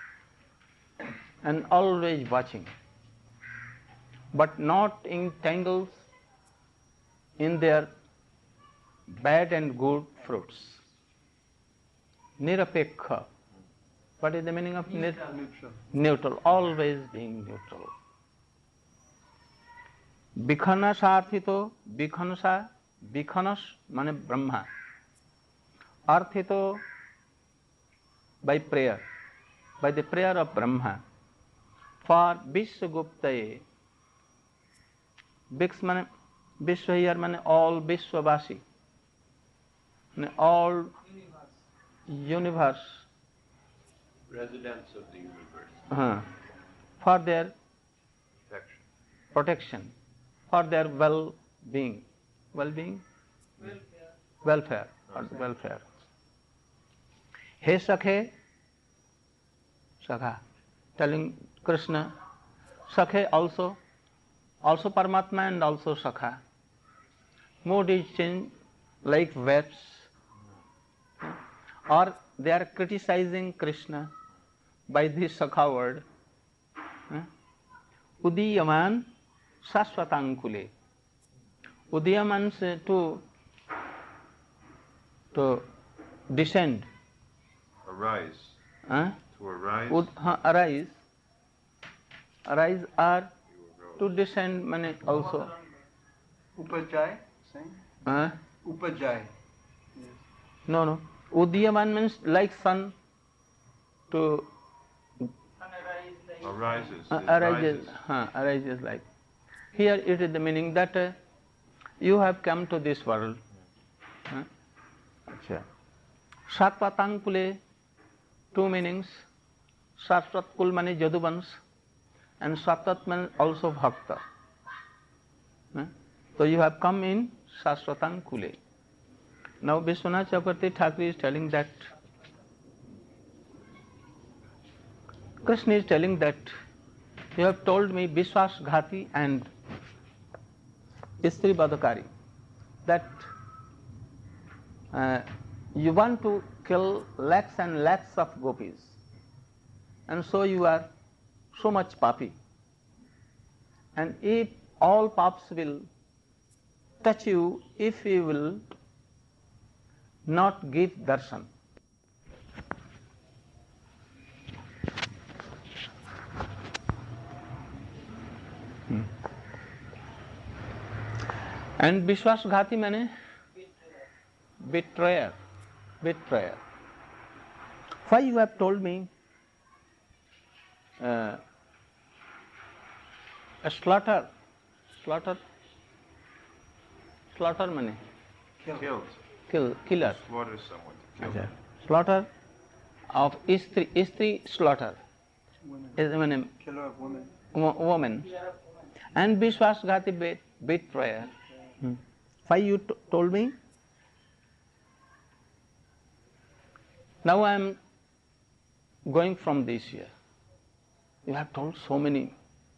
Speaker 1: and always watching, but not entangled in their bad and good fruits. Nirapekha. What is the meaning of nir?
Speaker 3: Neutral.
Speaker 1: Neutral, always being neutral. Bikhana sarthito, bikhanasa, bikhanas mane Brahma. Arthito by prayer, by the prayer of Brahma, for Vishwaguptaye. Viks mane, Vishwa here mane all Vishwavasi, mane all universe,
Speaker 3: Residents of the universe.
Speaker 1: uh, for their
Speaker 2: Protection.
Speaker 1: protection, for their well-being, well-being, welfare, or welfare. He Sakhe, Sakha, telling Krishna, Sakhe also, also Paramatma and also Sakha. Mood is changed like waves, or they are criticizing Krishna by this Sakha word. Udiyaman Saswatankule. Udiyaman means to, to descend.
Speaker 2: Arise.
Speaker 1: Huh?
Speaker 2: To arise.
Speaker 1: Ud, huh, arise. Arise are to descend mane also.
Speaker 5: Upajay, saying?
Speaker 1: Huh?
Speaker 5: Upajay.
Speaker 1: No, no. Udiyaman means like sun to
Speaker 2: Arises.
Speaker 1: uh,
Speaker 2: It
Speaker 1: arises.
Speaker 2: rises.
Speaker 1: Huh, arises like. here it is the meaning that uh, you have come to this world. Huh? Achha. Satvatang Kule, two meanings. Satvat Kul means Yaduvans, and Satvat means also Bhakta. Huh? So you have come in Satvatang Kule. Now Vishwanath Chakravarti Thakur is telling that, Krishna is telling that, you have told me Vishwas Ghati and Istri Badakari, that uh, you want to kill lakhs and lakhs of gopis, and so you are so much papi. And if all paps will touch you, if you will not give darshan, hmm. And Vishwas Ghati means betrayer, betrayer. Why you have told me uh, a slaughter, slaughter, slaughter means
Speaker 2: Killed.
Speaker 1: kill, killer.
Speaker 2: Slaughter someone. Kill.
Speaker 1: Achha. Slaughter of Istri, Istri slaughter is the meaning
Speaker 5: Killer of women.
Speaker 1: wo- woman. And Vishwas Ghati bet, betrayer. Hmm. Why you t- told me? Now I am going from this year. You have told so many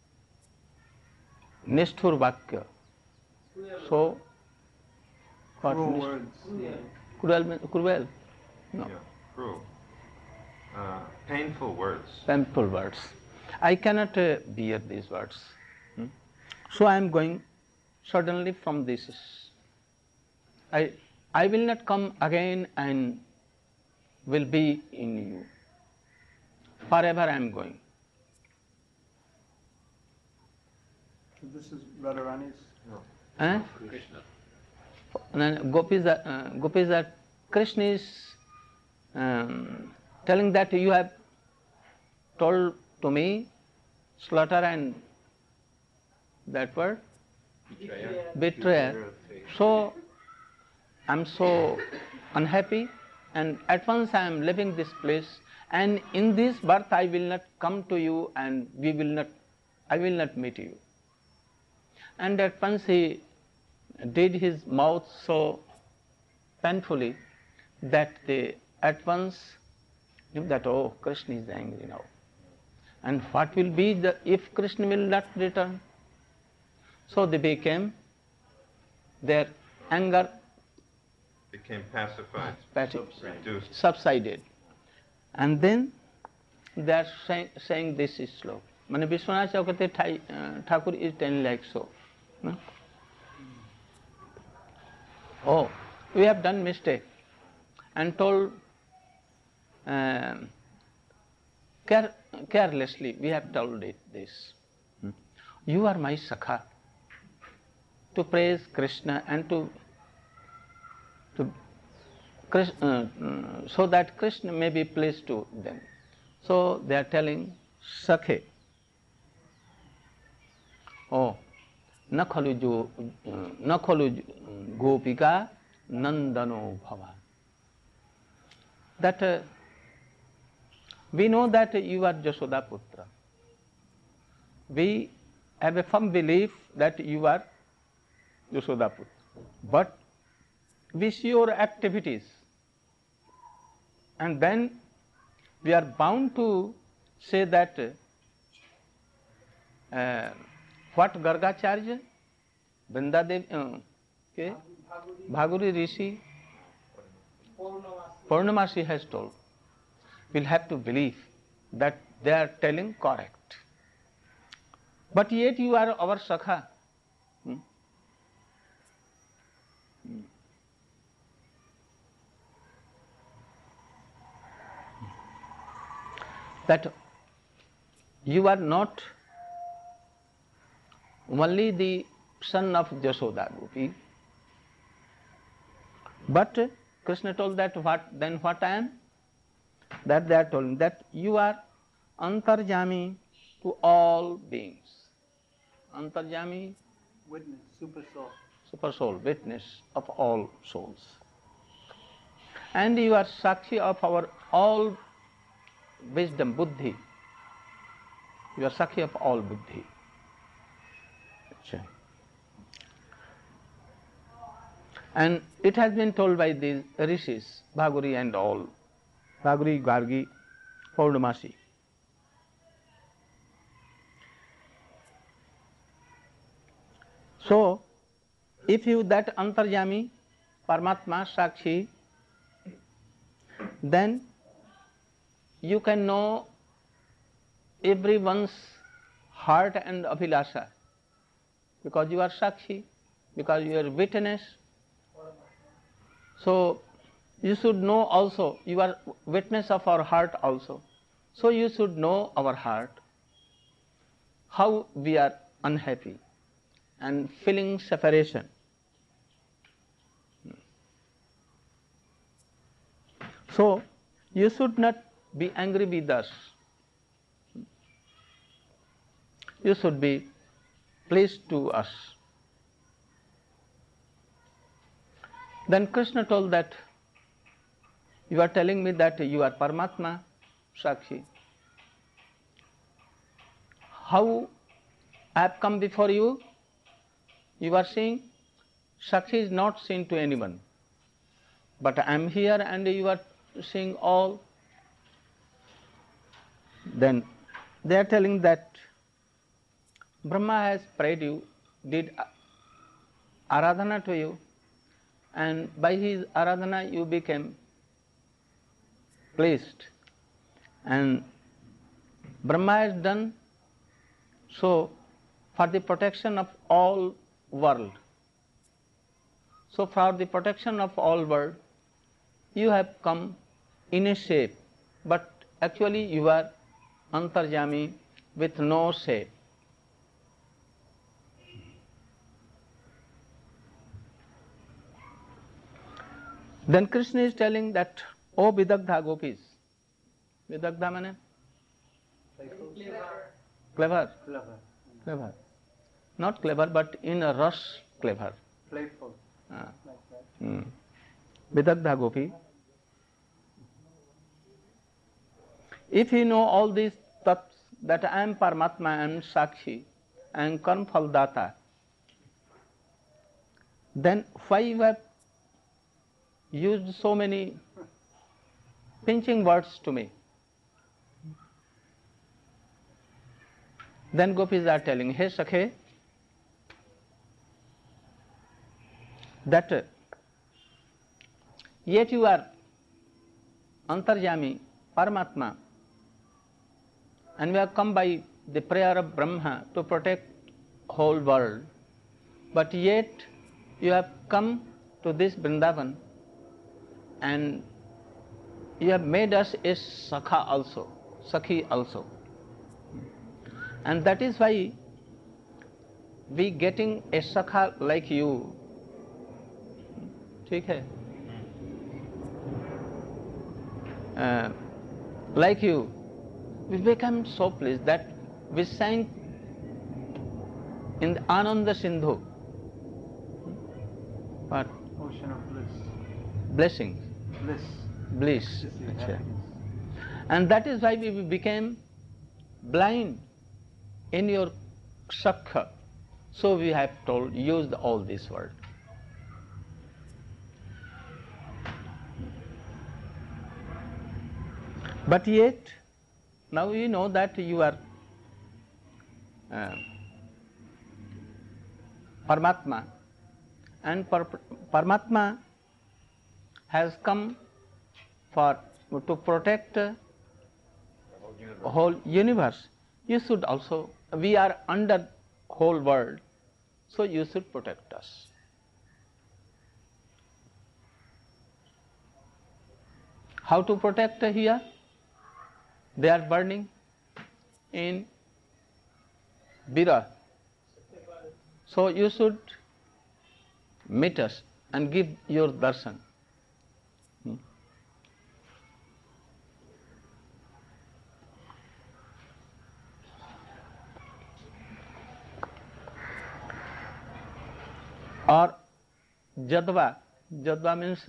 Speaker 1: Nishthur Vakya. So, what?
Speaker 5: Cruel
Speaker 1: Nish-
Speaker 5: words.
Speaker 1: Cruel, mean- cruel? No.
Speaker 2: Yeah. Cruel. Uh, painful words.
Speaker 1: Painful words. I cannot uh, bear these words. Hmm? So I am going suddenly from this. I, I will not come again and will be in you. Forever I am going.
Speaker 5: This is Radharani's.
Speaker 1: Eh?
Speaker 3: Krishna.
Speaker 1: And then Gopis are, uh, Gopis are, Krishna is um, telling that you have told to me slaughter and that word
Speaker 2: Betrayer.
Speaker 1: betrayer. So I am so unhappy, and at once I am leaving this place, and in this birth I will not come to you, and we will not, I will not meet you. And at once he did his mouth so painfully that they at once knew that, oh, Krishna is angry now. And what will be the, if Krishna will not return? So they became, their anger
Speaker 2: Became pacified.
Speaker 1: pati-
Speaker 2: Reduced.
Speaker 1: subsided. And then they are saying, saying this is slow. Mane Vishwanath Chakravarti uh, Thakur is telling like so. No? Oh, we have done mistake and told um, care, carelessly, we have told it this. Hmm? You are my Sakha. To praise Krishna and to, to Krishna, uh, uh, so that Krishna may be pleased to them. So they are telling Sakhe. Oh, न खलु जो न खलु गोपिका नंदनो भवा. That uh, we know that you are Jashoda Putra. We have a firm belief that you are Jashoda Putra. But we see your activities, and then we are bound to say that uh, what Gargacharya, Vrindadev, uh, okay, Bhaguri Rishi, Purnamasi has told. We'll have to believe that they are telling correct. But yet you are our Sakha. Hmm? Hmm. That you are not only the son of Jashoda Gopi, but Krishna told that what, then what I am? That they are told that you are Antarjami to all beings. Antarjami
Speaker 5: Witness, super soul.
Speaker 1: Super soul, witness of all souls. And you are Sakshi of our all wisdom, Buddhi. You are Sakshi of all Buddhi. And it has been told by these rishis, Bhaguri and all, Bhaguri, Gargi, Purnamasi. So, if you that Antarjami, Paramatma, Sakshi, then you can know everyone's heart and abhilasha, because you are Sakshi, because you are witness. So, you should know also, you are witness of our heart also. So, you should know our heart, how we are unhappy and feeling separation. So, you should not be angry with us. You should be pleased to us. Then Krishna told that, you are telling me that you are Paramatma, Sakshi. How I have come before you? You are saying, Sakshi is not seen to anyone. But I am here and you are seeing all. Then they are telling that Brahma has prayed you, did Aradhana to you, and by his Aradhana you became pleased. And Brahma has done so for the protection of all world. So for the protection of all world, you have come in a shape, but actually you are Antarjami with no shape. Then Krishna is telling that, O Vidagdha gopis, Vidagdha means clever,
Speaker 5: Clever.
Speaker 1: clever, not clever, but in a rush clever.
Speaker 5: Playful.
Speaker 1: Ah.
Speaker 5: Like that.
Speaker 1: Hmm. Vidagdha gopi. If you know all these tats, that I am Paramatma, I am Sakshi, I am Karma Phal Data, then why you have used so many pinching words to me? Then gopis are telling, Hey Sakhe, that uh, yet you are Antarjami, Paramatma, and we have come by the prayer of Brahma to protect whole world, but yet you have come to this Vrindavan and you have made us a Sakha also, Sakhi also. And that is why we getting a Sakha like you. ठीक है? Uh, like you, we become so pleased that we sang in the Ananda Sindhu. But
Speaker 5: Ocean of bliss.
Speaker 1: blessings,
Speaker 5: Bliss.
Speaker 1: bliss.
Speaker 5: This is
Speaker 1: Achha.
Speaker 5: happiness.
Speaker 1: And that is why we became blind in your Sakha. So we have told, use all this word. But yet, now you know that you are uh, Paramatma, and Par Paramatma has come for to protect uh, whole universe. You should also, we are under whole world, so you should protect us. How to protect here? They are burning in Bira. So you should meet us and give your darshan. Hmm. or Jadva. Jadva means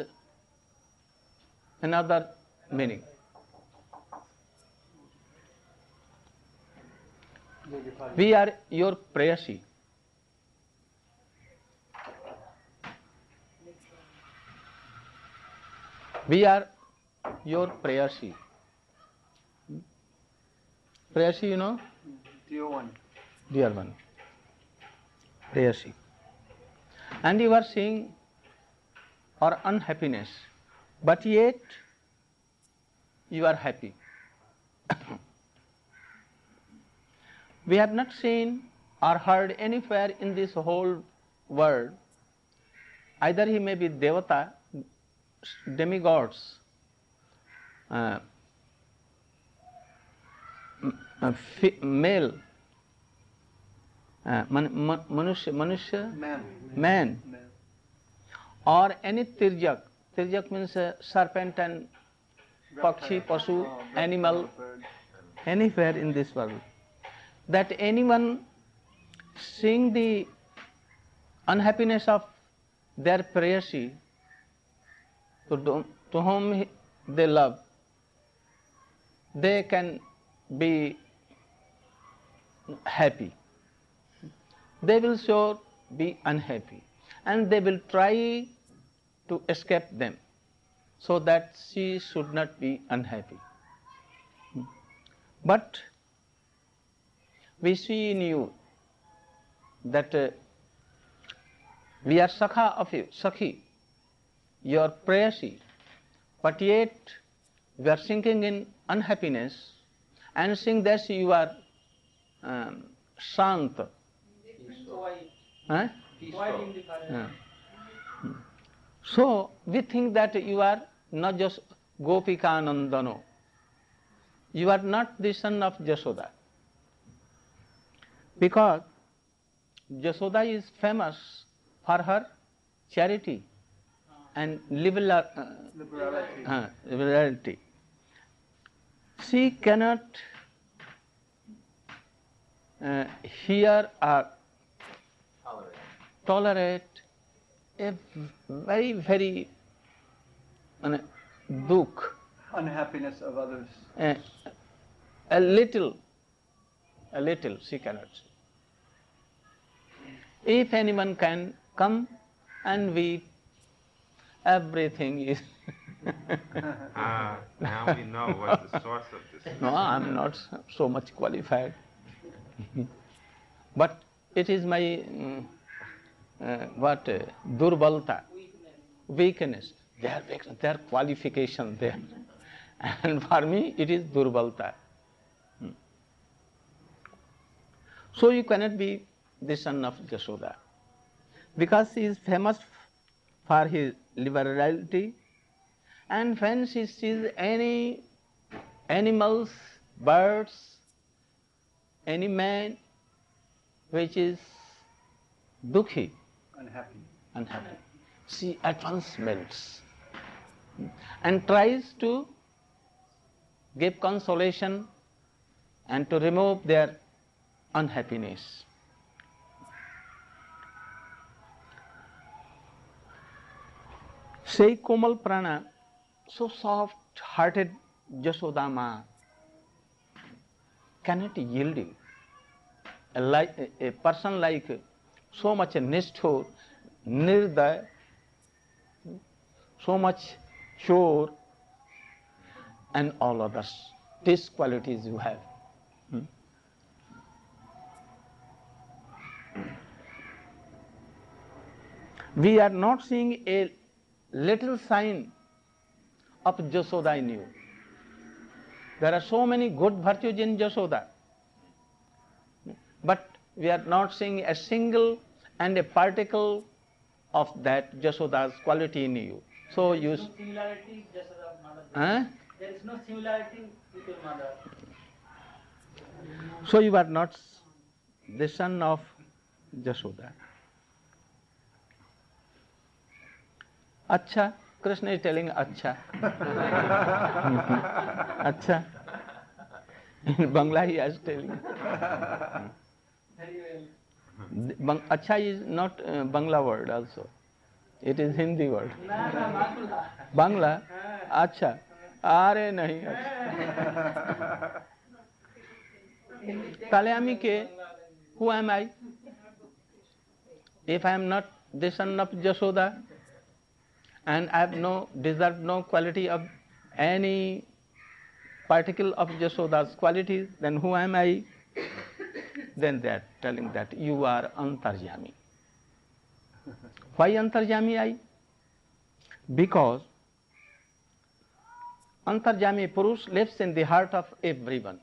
Speaker 1: another meaning. We are your prayasi. We are your prayasi. Prayasi, you know?
Speaker 5: Dear one.
Speaker 1: Dear one. Prayasi. And you are seeing our unhappiness, but yet you are happy. We have not seen or heard anywhere in this whole world, either he may be Devata, demigods, uh, uh, fi- male, uh, man, man, manusya, manusya,
Speaker 5: Man.
Speaker 1: man,
Speaker 5: Man.
Speaker 1: or any tirjak. Tirjak means uh, serpent and pakshi, pasu,
Speaker 5: Oh, reptile,
Speaker 1: animal,
Speaker 5: bird.
Speaker 1: anywhere in this world. That anyone seeing the unhappiness of their prayasi, to, do, to whom he- they love, they can be happy. They will sure be unhappy, and they will try to escape them so that she should not be unhappy. But we see in you that uh, we are Sakha of you, Sakhi, your prayasi, but yet we are sinking in unhappiness and seeing that you are um, Shant. Huh? Uh. So we think that you are not just Gopika Nandano. You are not the son of Jasoda. Because Jasoda is famous for her charity and liberal, uh,
Speaker 5: Liberality.
Speaker 1: uh, liberality. She cannot uh, hear or tolerate a very, very uh, dukh,
Speaker 5: Unhappiness of others.
Speaker 1: uh, a little, a little she cannot see. If anyone can come and weep, everything is.
Speaker 2: Ah, now we know what's the source of this.
Speaker 1: No, I'm not so much qualified. But it is my mm, uh, what uh, durbalta, weakness. Their their qualification there, and for me it is durbalta. Hmm. So you cannot be the son of Jasoda, because he is famous for his liberality, and when she sees any animals, birds, any man which is dukhi,
Speaker 5: Unhappy.
Speaker 1: unhappy, she at once melts and tries to give consolation and to remove their unhappiness. Say Komal Prana, so soft-hearted Jasoda Ma cannot yield you. A, like, a person like so much Nishthur, Nirdaya, so much pure, and all others. These qualities you have. Hmm? We are not seeing a little sign of Jasoda in you. There are so many good virtues in Jasoda, but we are not seeing a single and a particle of that Jasoda's quality in you. So you.
Speaker 4: No similarity, Jasoda mother.
Speaker 1: Huh?
Speaker 4: There is no similarity with your mother.
Speaker 1: So you are not the son of Jasoda. Acha, Krishna is telling Acha. Acha. In Bangla he is telling.
Speaker 4: Very well.
Speaker 1: Bang- Acha is not uh, Bangla word also. It is Hindi word.
Speaker 4: ना ना Bangla
Speaker 1: Bangla, acha. Are nahi. Tale ami ke, who am I? If I am not the son of Jashoda, and I have no deserved no quality of any particle of Jashoda's qualities, then who am I? Then they are telling that you are Antarjami. Why Antarjami I? Because Antarjami Purush lives in the heart of everyone.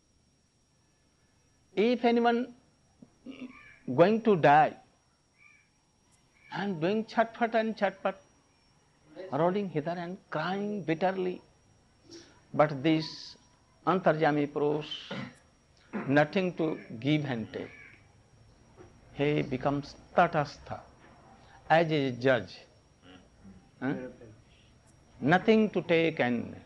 Speaker 1: If anyone going to die and doing chatpat and chatpat, rolling hither and crying bitterly, but this Antarjami Purush, nothing to give and take. He becomes tatastha, as a judge. Huh? Nothing to take and...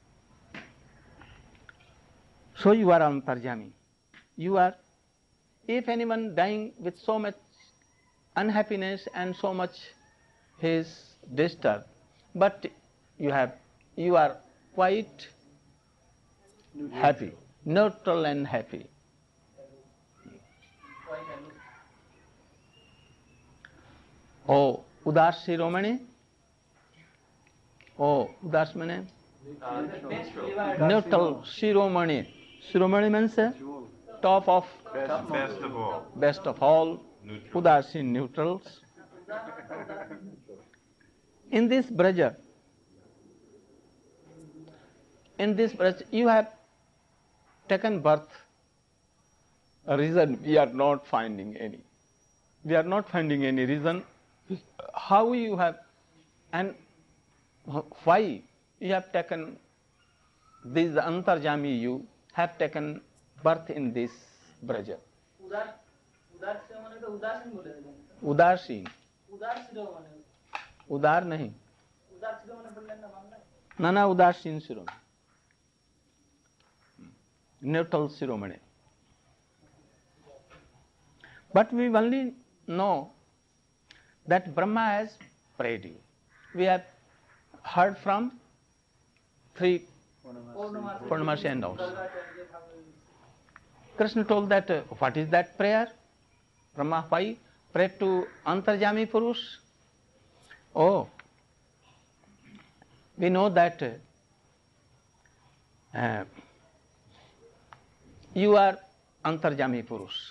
Speaker 1: So you are Antarjami. You are, if anyone dying with so much unhappiness and so much he is disturbed, but you have, you are quite happy, neutral and happy. Oh, Udas Shiromani? Oh, Udas means neutral. Shiromani. Shiromani means uh, top of,
Speaker 5: Best,
Speaker 2: Best of all.
Speaker 1: best of all.
Speaker 2: Neutral.
Speaker 1: Udasin neutrals. In this Braja, in this Braja, you have taken birth. A reason we are not finding any. We are not finding any reason how you have and why you have taken this Antarjami, you have taken birth in this Braja.
Speaker 4: उदार उदार से मैंने तो उदासीन बोले थे
Speaker 1: Udasin.
Speaker 4: उदार सिरो मैंने
Speaker 1: Udar nahi.
Speaker 4: उदार सिरो मैंने बोल लेना मानना है
Speaker 1: Na na Udasin Shiromani. Neutral Shiromani. But we only know that Brahma has prayed you. We have heard from three Purnamasi and also. Krishna told that uh, what is that prayer? Brahma, why pray to Antarjami Purush? Oh, we know that uh, you are Antarjami Purush.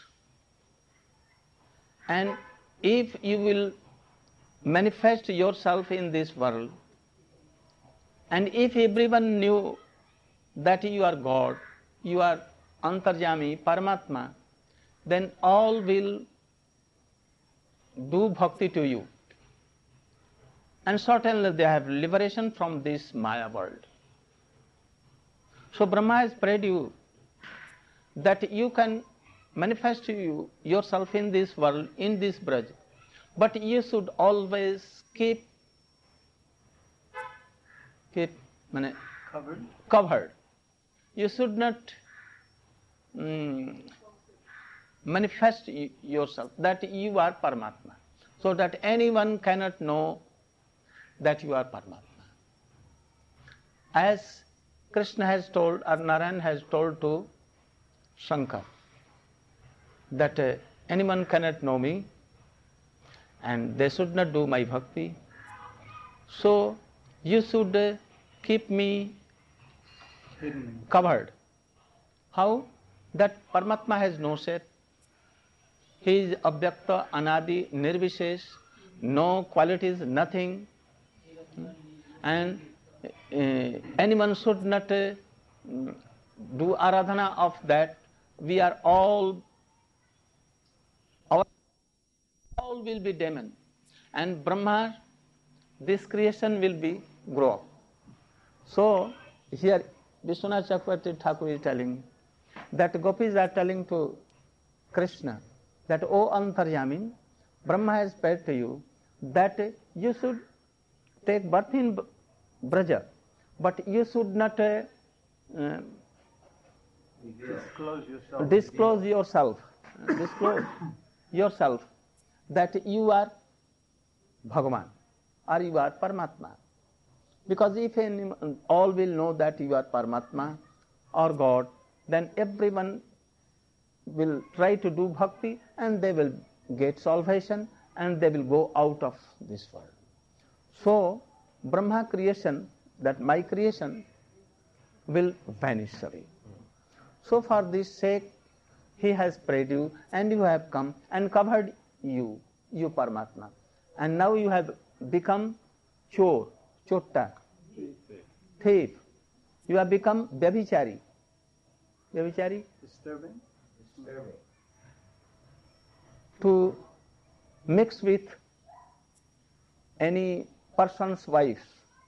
Speaker 1: And if you will manifest yourself in this world, and if everyone knew that you are God, you are Antarjami, Paramatma, then all will do bhakti to you. And certainly they have liberation from this Maya world. So Brahma has prayed you that you can manifest you yourself in this world, in this Braj, but you should always keep keep mane,
Speaker 5: Covered.
Speaker 1: covered. You should not mm, manifest y- yourself that you are Paramatma, so that anyone cannot know that you are Paramatma. As Krishna has told, or Narayan has told to Shankar, that uh, anyone cannot know me and they should not do my bhakti. So you should uh, keep me
Speaker 5: Hidden.
Speaker 1: covered. How? That Paramatma has no shape. He is Abhyakta, Anadi, Nirvishesh, no qualities, nothing. And uh, anyone should not uh, do aradhana of that. We are all, our all will be demon. And Brahma, this creation will be grow up. So here Vishwanath Chakravarti Thakur is telling that gopis are telling to Krishna that, O Antaryamin, Brahma has prayed to you that you should take birth in Braja, but you should not uh, uh,
Speaker 5: Disclose yourself.
Speaker 1: disclose yourself. Disclose. yourself that you are Bhagavan or you are Paramatma. Because if any, all will know that you are Paramatma or God, then everyone will try to do bhakti and they will get salvation and they will go out of this world. So, Brahma creation, that my creation, will vanish away. So for this sake, he has prayed you and you have come and covered you, you Paramatma. And now you have become chor, chotta, thief. You have become vyabhichari. Vyabhichari?
Speaker 5: Disturbing? Disturbing.
Speaker 1: To mix with any person's wife.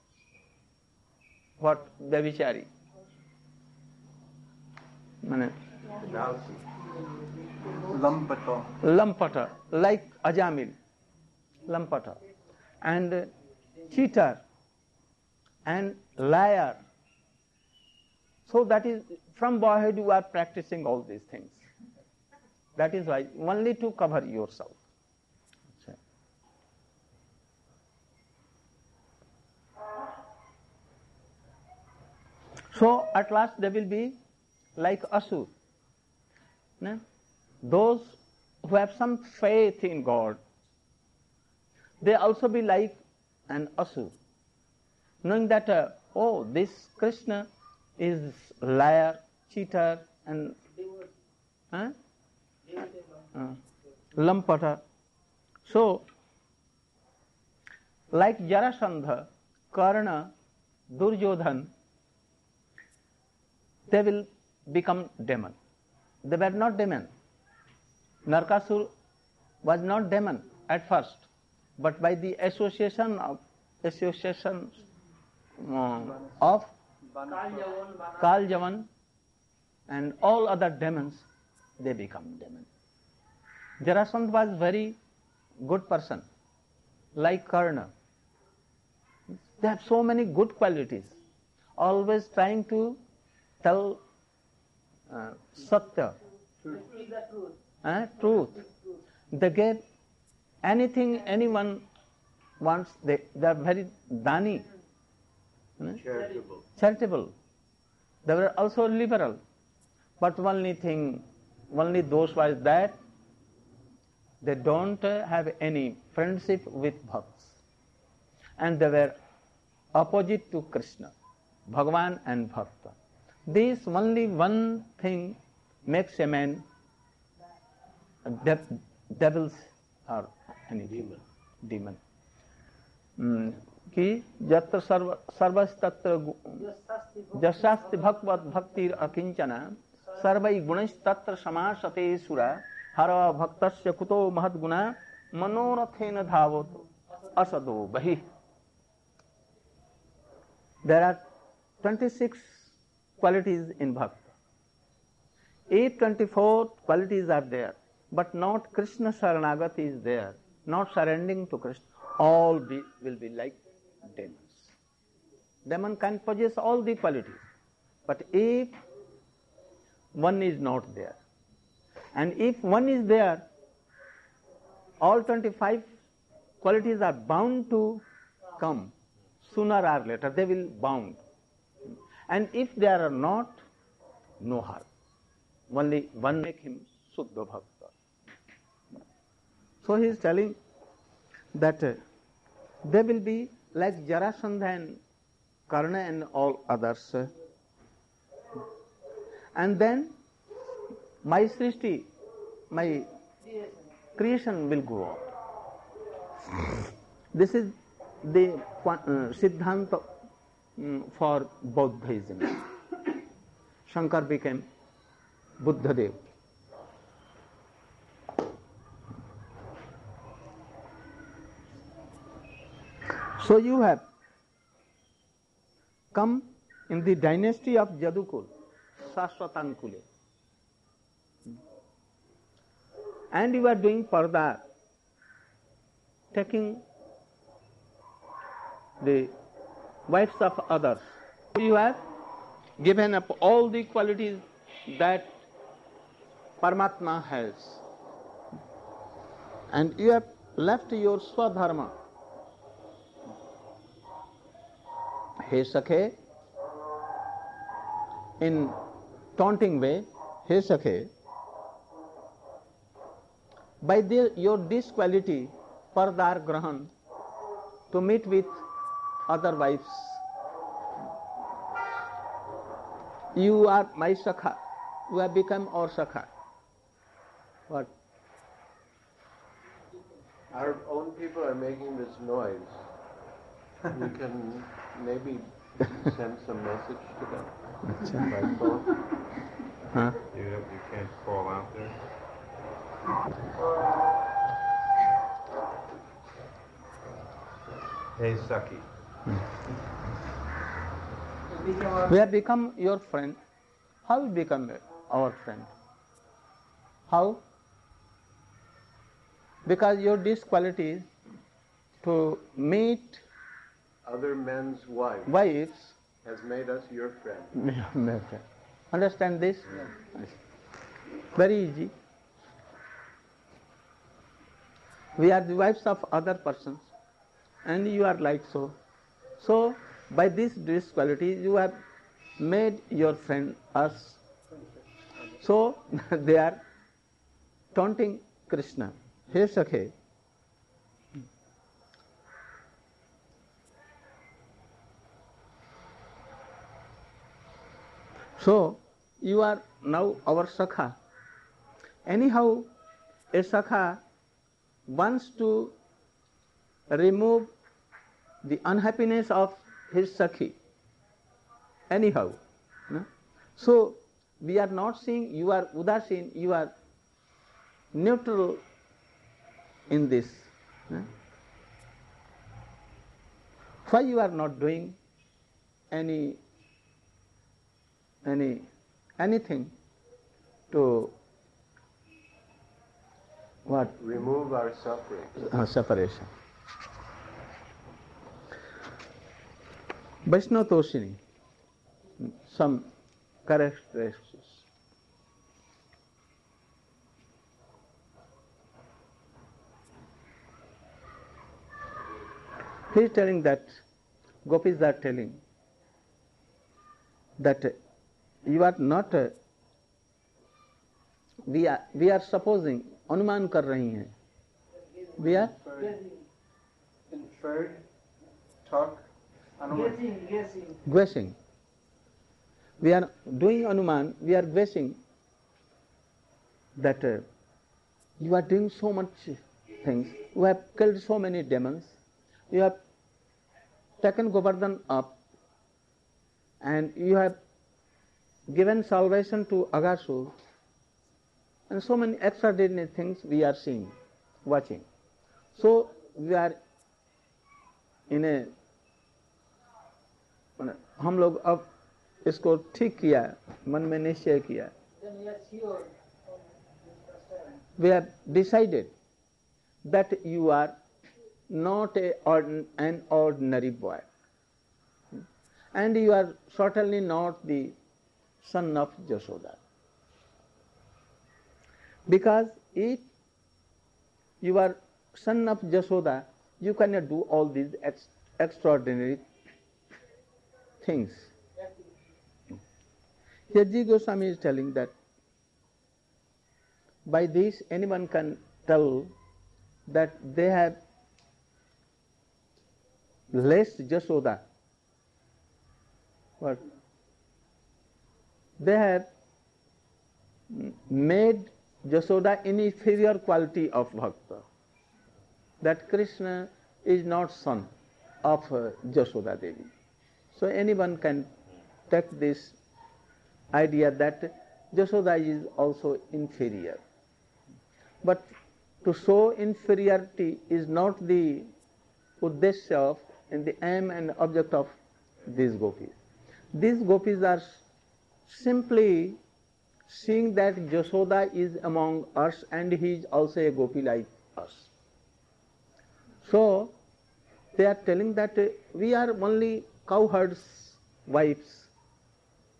Speaker 1: What? Vyabhichari. Mane?
Speaker 5: Lampata.
Speaker 1: Lampata, like Ajamil. Lampata. And uh, cheater and liar. So that is, from boyhood you are practicing all these things. That is why, only to cover yourself. So at last they will be like Asur. No? Those who have some faith in God, they also be like an Asur. Knowing that, uh, oh, this Krishna is liar, cheater, and huh? uh, Lampata. So, like Jarasandha, Karna, Duryodhan, they will become demon. They were not demon. Narkasur was not demon at first, but by the association of associations uh, of Kaljavan and all other demons, they become demon. Jarasandha was very good person, like Karna. They have so many good qualities, always trying to tell uh, Satya, uh, truth. They gave anything anyone wants, they, they are very dani,
Speaker 3: Charitable.
Speaker 1: charitable. They were also liberal. But only thing, only those was that they don't uh, have any friendship with bhakts. And they were opposite to Krishna, Bhagavan and Bhakta. This only one thing makes a man de- devils or anything, demon. Mm, कि यत्र सर्व सर्वस्तत्र जशास्ति भगवत भक्तिर अकिंचना सर्वै गुणस्तत्र समासते सुरा हर भक्तस्य कुतो महद्गुणा मनोरथेन धावतो asado बहि. There are twenty-six qualities in bhakta. eight twenty-four qualities are there, but not Krishna Saranagati is there, not surrendering to Krishna. All be, will be like demons. Demon can possess all the qualities, but if one is not there, and if one is there, all twenty-five qualities are bound to come sooner or later. They will bound, and if they are not, no harm. Only one make him Suddha Bhakta. So he is telling that uh, they will be like Jarasandha and Karna and all others. Uh, and then my Srishti, my creation will go on. This is the uh, Siddhanta um, for Buddhism. Shankar became Buddhadev. So you have come in the dynasty of Jadukul, Saswatankule, and you are doing parda, taking the wives of others. You have given up all the qualities that Paramatma has. and you have left your swadharma. He Sakhe, in taunting way, He Sakhe, by the, your this quality, Pardar Grahan, to meet with other wives, you are my Sakha, you have become our Sakha. What?
Speaker 3: Our own people are making this noise. We can maybe send some message to them by phone.
Speaker 1: Huh?
Speaker 2: You, you can't call out there? Hey, Saki.
Speaker 1: We have become your friend. How we become our friend? How? Because your this quality to meet
Speaker 3: Other men's wives
Speaker 1: wives,
Speaker 3: has made us your friend.
Speaker 1: my friend. Understand this? Yes. Very easy. We are the wives of other persons, and you are like so. So, by this this quality, you have made your friend us. So, they are taunting Krishna. He Sakhe, so you are now our Sakha. Anyhow, a Sakha wants to remove the unhappiness of his Sakhi. Anyhow. No? So, we are not saying you are Udasin, you are neutral in this. No? Why you are not doing any, any, anything to what?
Speaker 3: Remove our suffering.
Speaker 1: Uh, separation. Vaishnava Toshini, some characteristics. He is telling that, gopis are telling that uh, you are not, uh, we are, we are supposing, अनुमान कर रही हैं, we are
Speaker 5: Inferred, talk, anuman.
Speaker 4: Guessing, guessing.
Speaker 1: guessing. We are doing anuman, we are guessing that uh, you are doing so much things, you have killed so many demons, you have taken Govardhan up, and you have given salvation to Aghasur, and so many extraordinary things we are seeing, watching. So we are in a, हम लोग अब इसको ठीक किया, मन में निश्चय किया.
Speaker 4: Then we are sure.
Speaker 1: We have decided that you are not a ordin- an ordinary boy, and you are certainly not the son of Jashoda. Because if you are son of Jashoda, you cannot do all these ex- extraordinary things. Here Ji Goswami is telling that by this anyone can tell that they have less Jashoda. What? They have made Jashoda in inferior quality of Bhakta. That Krishna is not son of uh, Jashoda Devi. So anyone can take this idea that Jashoda is also inferior. But to show inferiority is not the uddesya of and the aim and object of these gopis. These gopis are simply seeing that Jashoda is among us and he is also a gopi like us. So they are telling that uh, we are only cowherds' wives.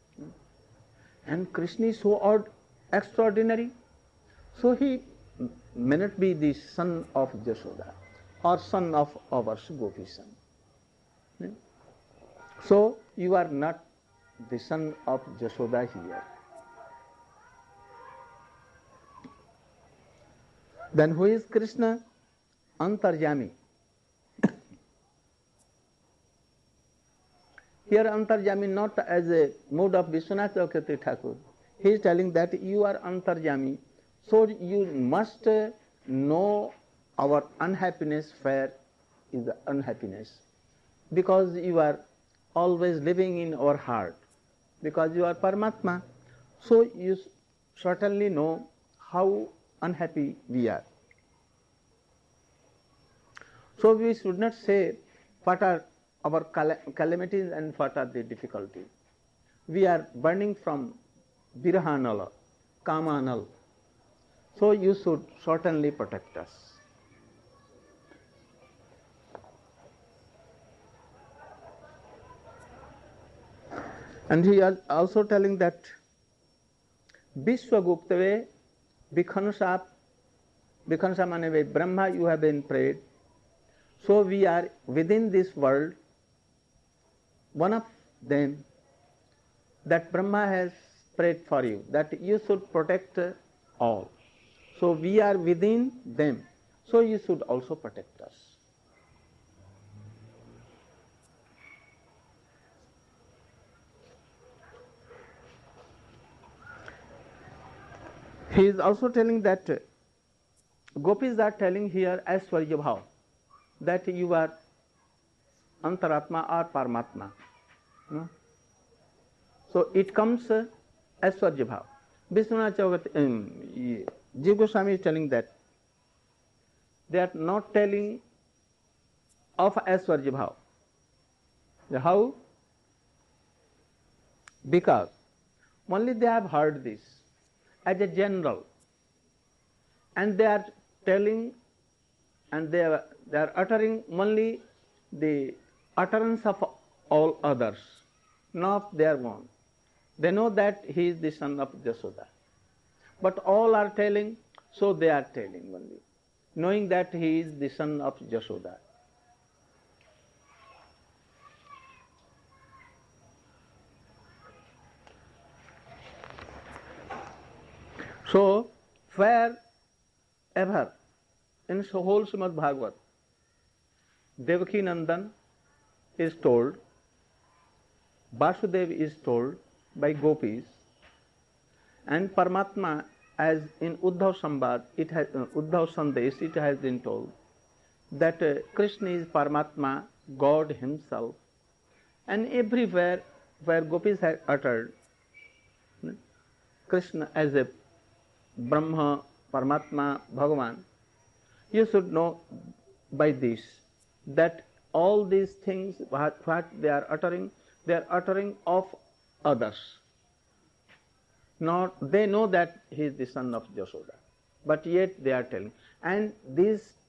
Speaker 1: And Krishna is so odd, extraordinary. So he may not be the son of Jashoda or son of our Gopi son. So you are not the son of Jashoda here. Then who is Krishna? Antarjami. Here Antarjami not as a mode of Vishwanath Chakravarti Thakur. He is telling that you are Antarjami, so you must know our unhappiness where is the unhappiness. Because you are always living in our heart. Because you are Paramatma, so you certainly know how unhappy we are. So we should not say what are our cal calamities and what are the difficulties. We are burning from Virahanala, Kamanal. So you should certainly protect us. And he is also telling that Vishwaguptave Vikhansa, Vikhansa mane Brahma you have been prayed. So we are within this world, one of them that Brahma has prayed for you, that you should protect all. So we are within them, so you should also protect us. He is also telling that Gopis are telling here Aishwarya Bhav, that you are Antaratma or Paramatma. No? So it comes uh, Aishwarya Bhav. Vishwanath Chakravarti, um, Jiva Goswami is telling that they are not telling of Aishwarya Bhav. How? Because only they have heard this as a general, and they are telling and they are, they are uttering only the utterance of all others, not their own. They know that he is the son of Jashoda. But all are telling, so they are telling only, knowing that he is the son of Jashoda. So, wherever in the whole Srimad Bhagavat, Devaki Nandan is told, Vasudev is told by Gopis, and Paramatma, as in Uddhav Sambad, it has, uh, Uddhav Sandesh, it has been told that uh, Krishna is Paramatma, God himself, and everywhere where Gopis have uttered Krishna as a Brahma, Paramatma, Bhagavan, you should know by this that all these things what, what they are uttering, they are uttering of others. Not, they know that he is the son of Jashoda, but yet they are telling. And these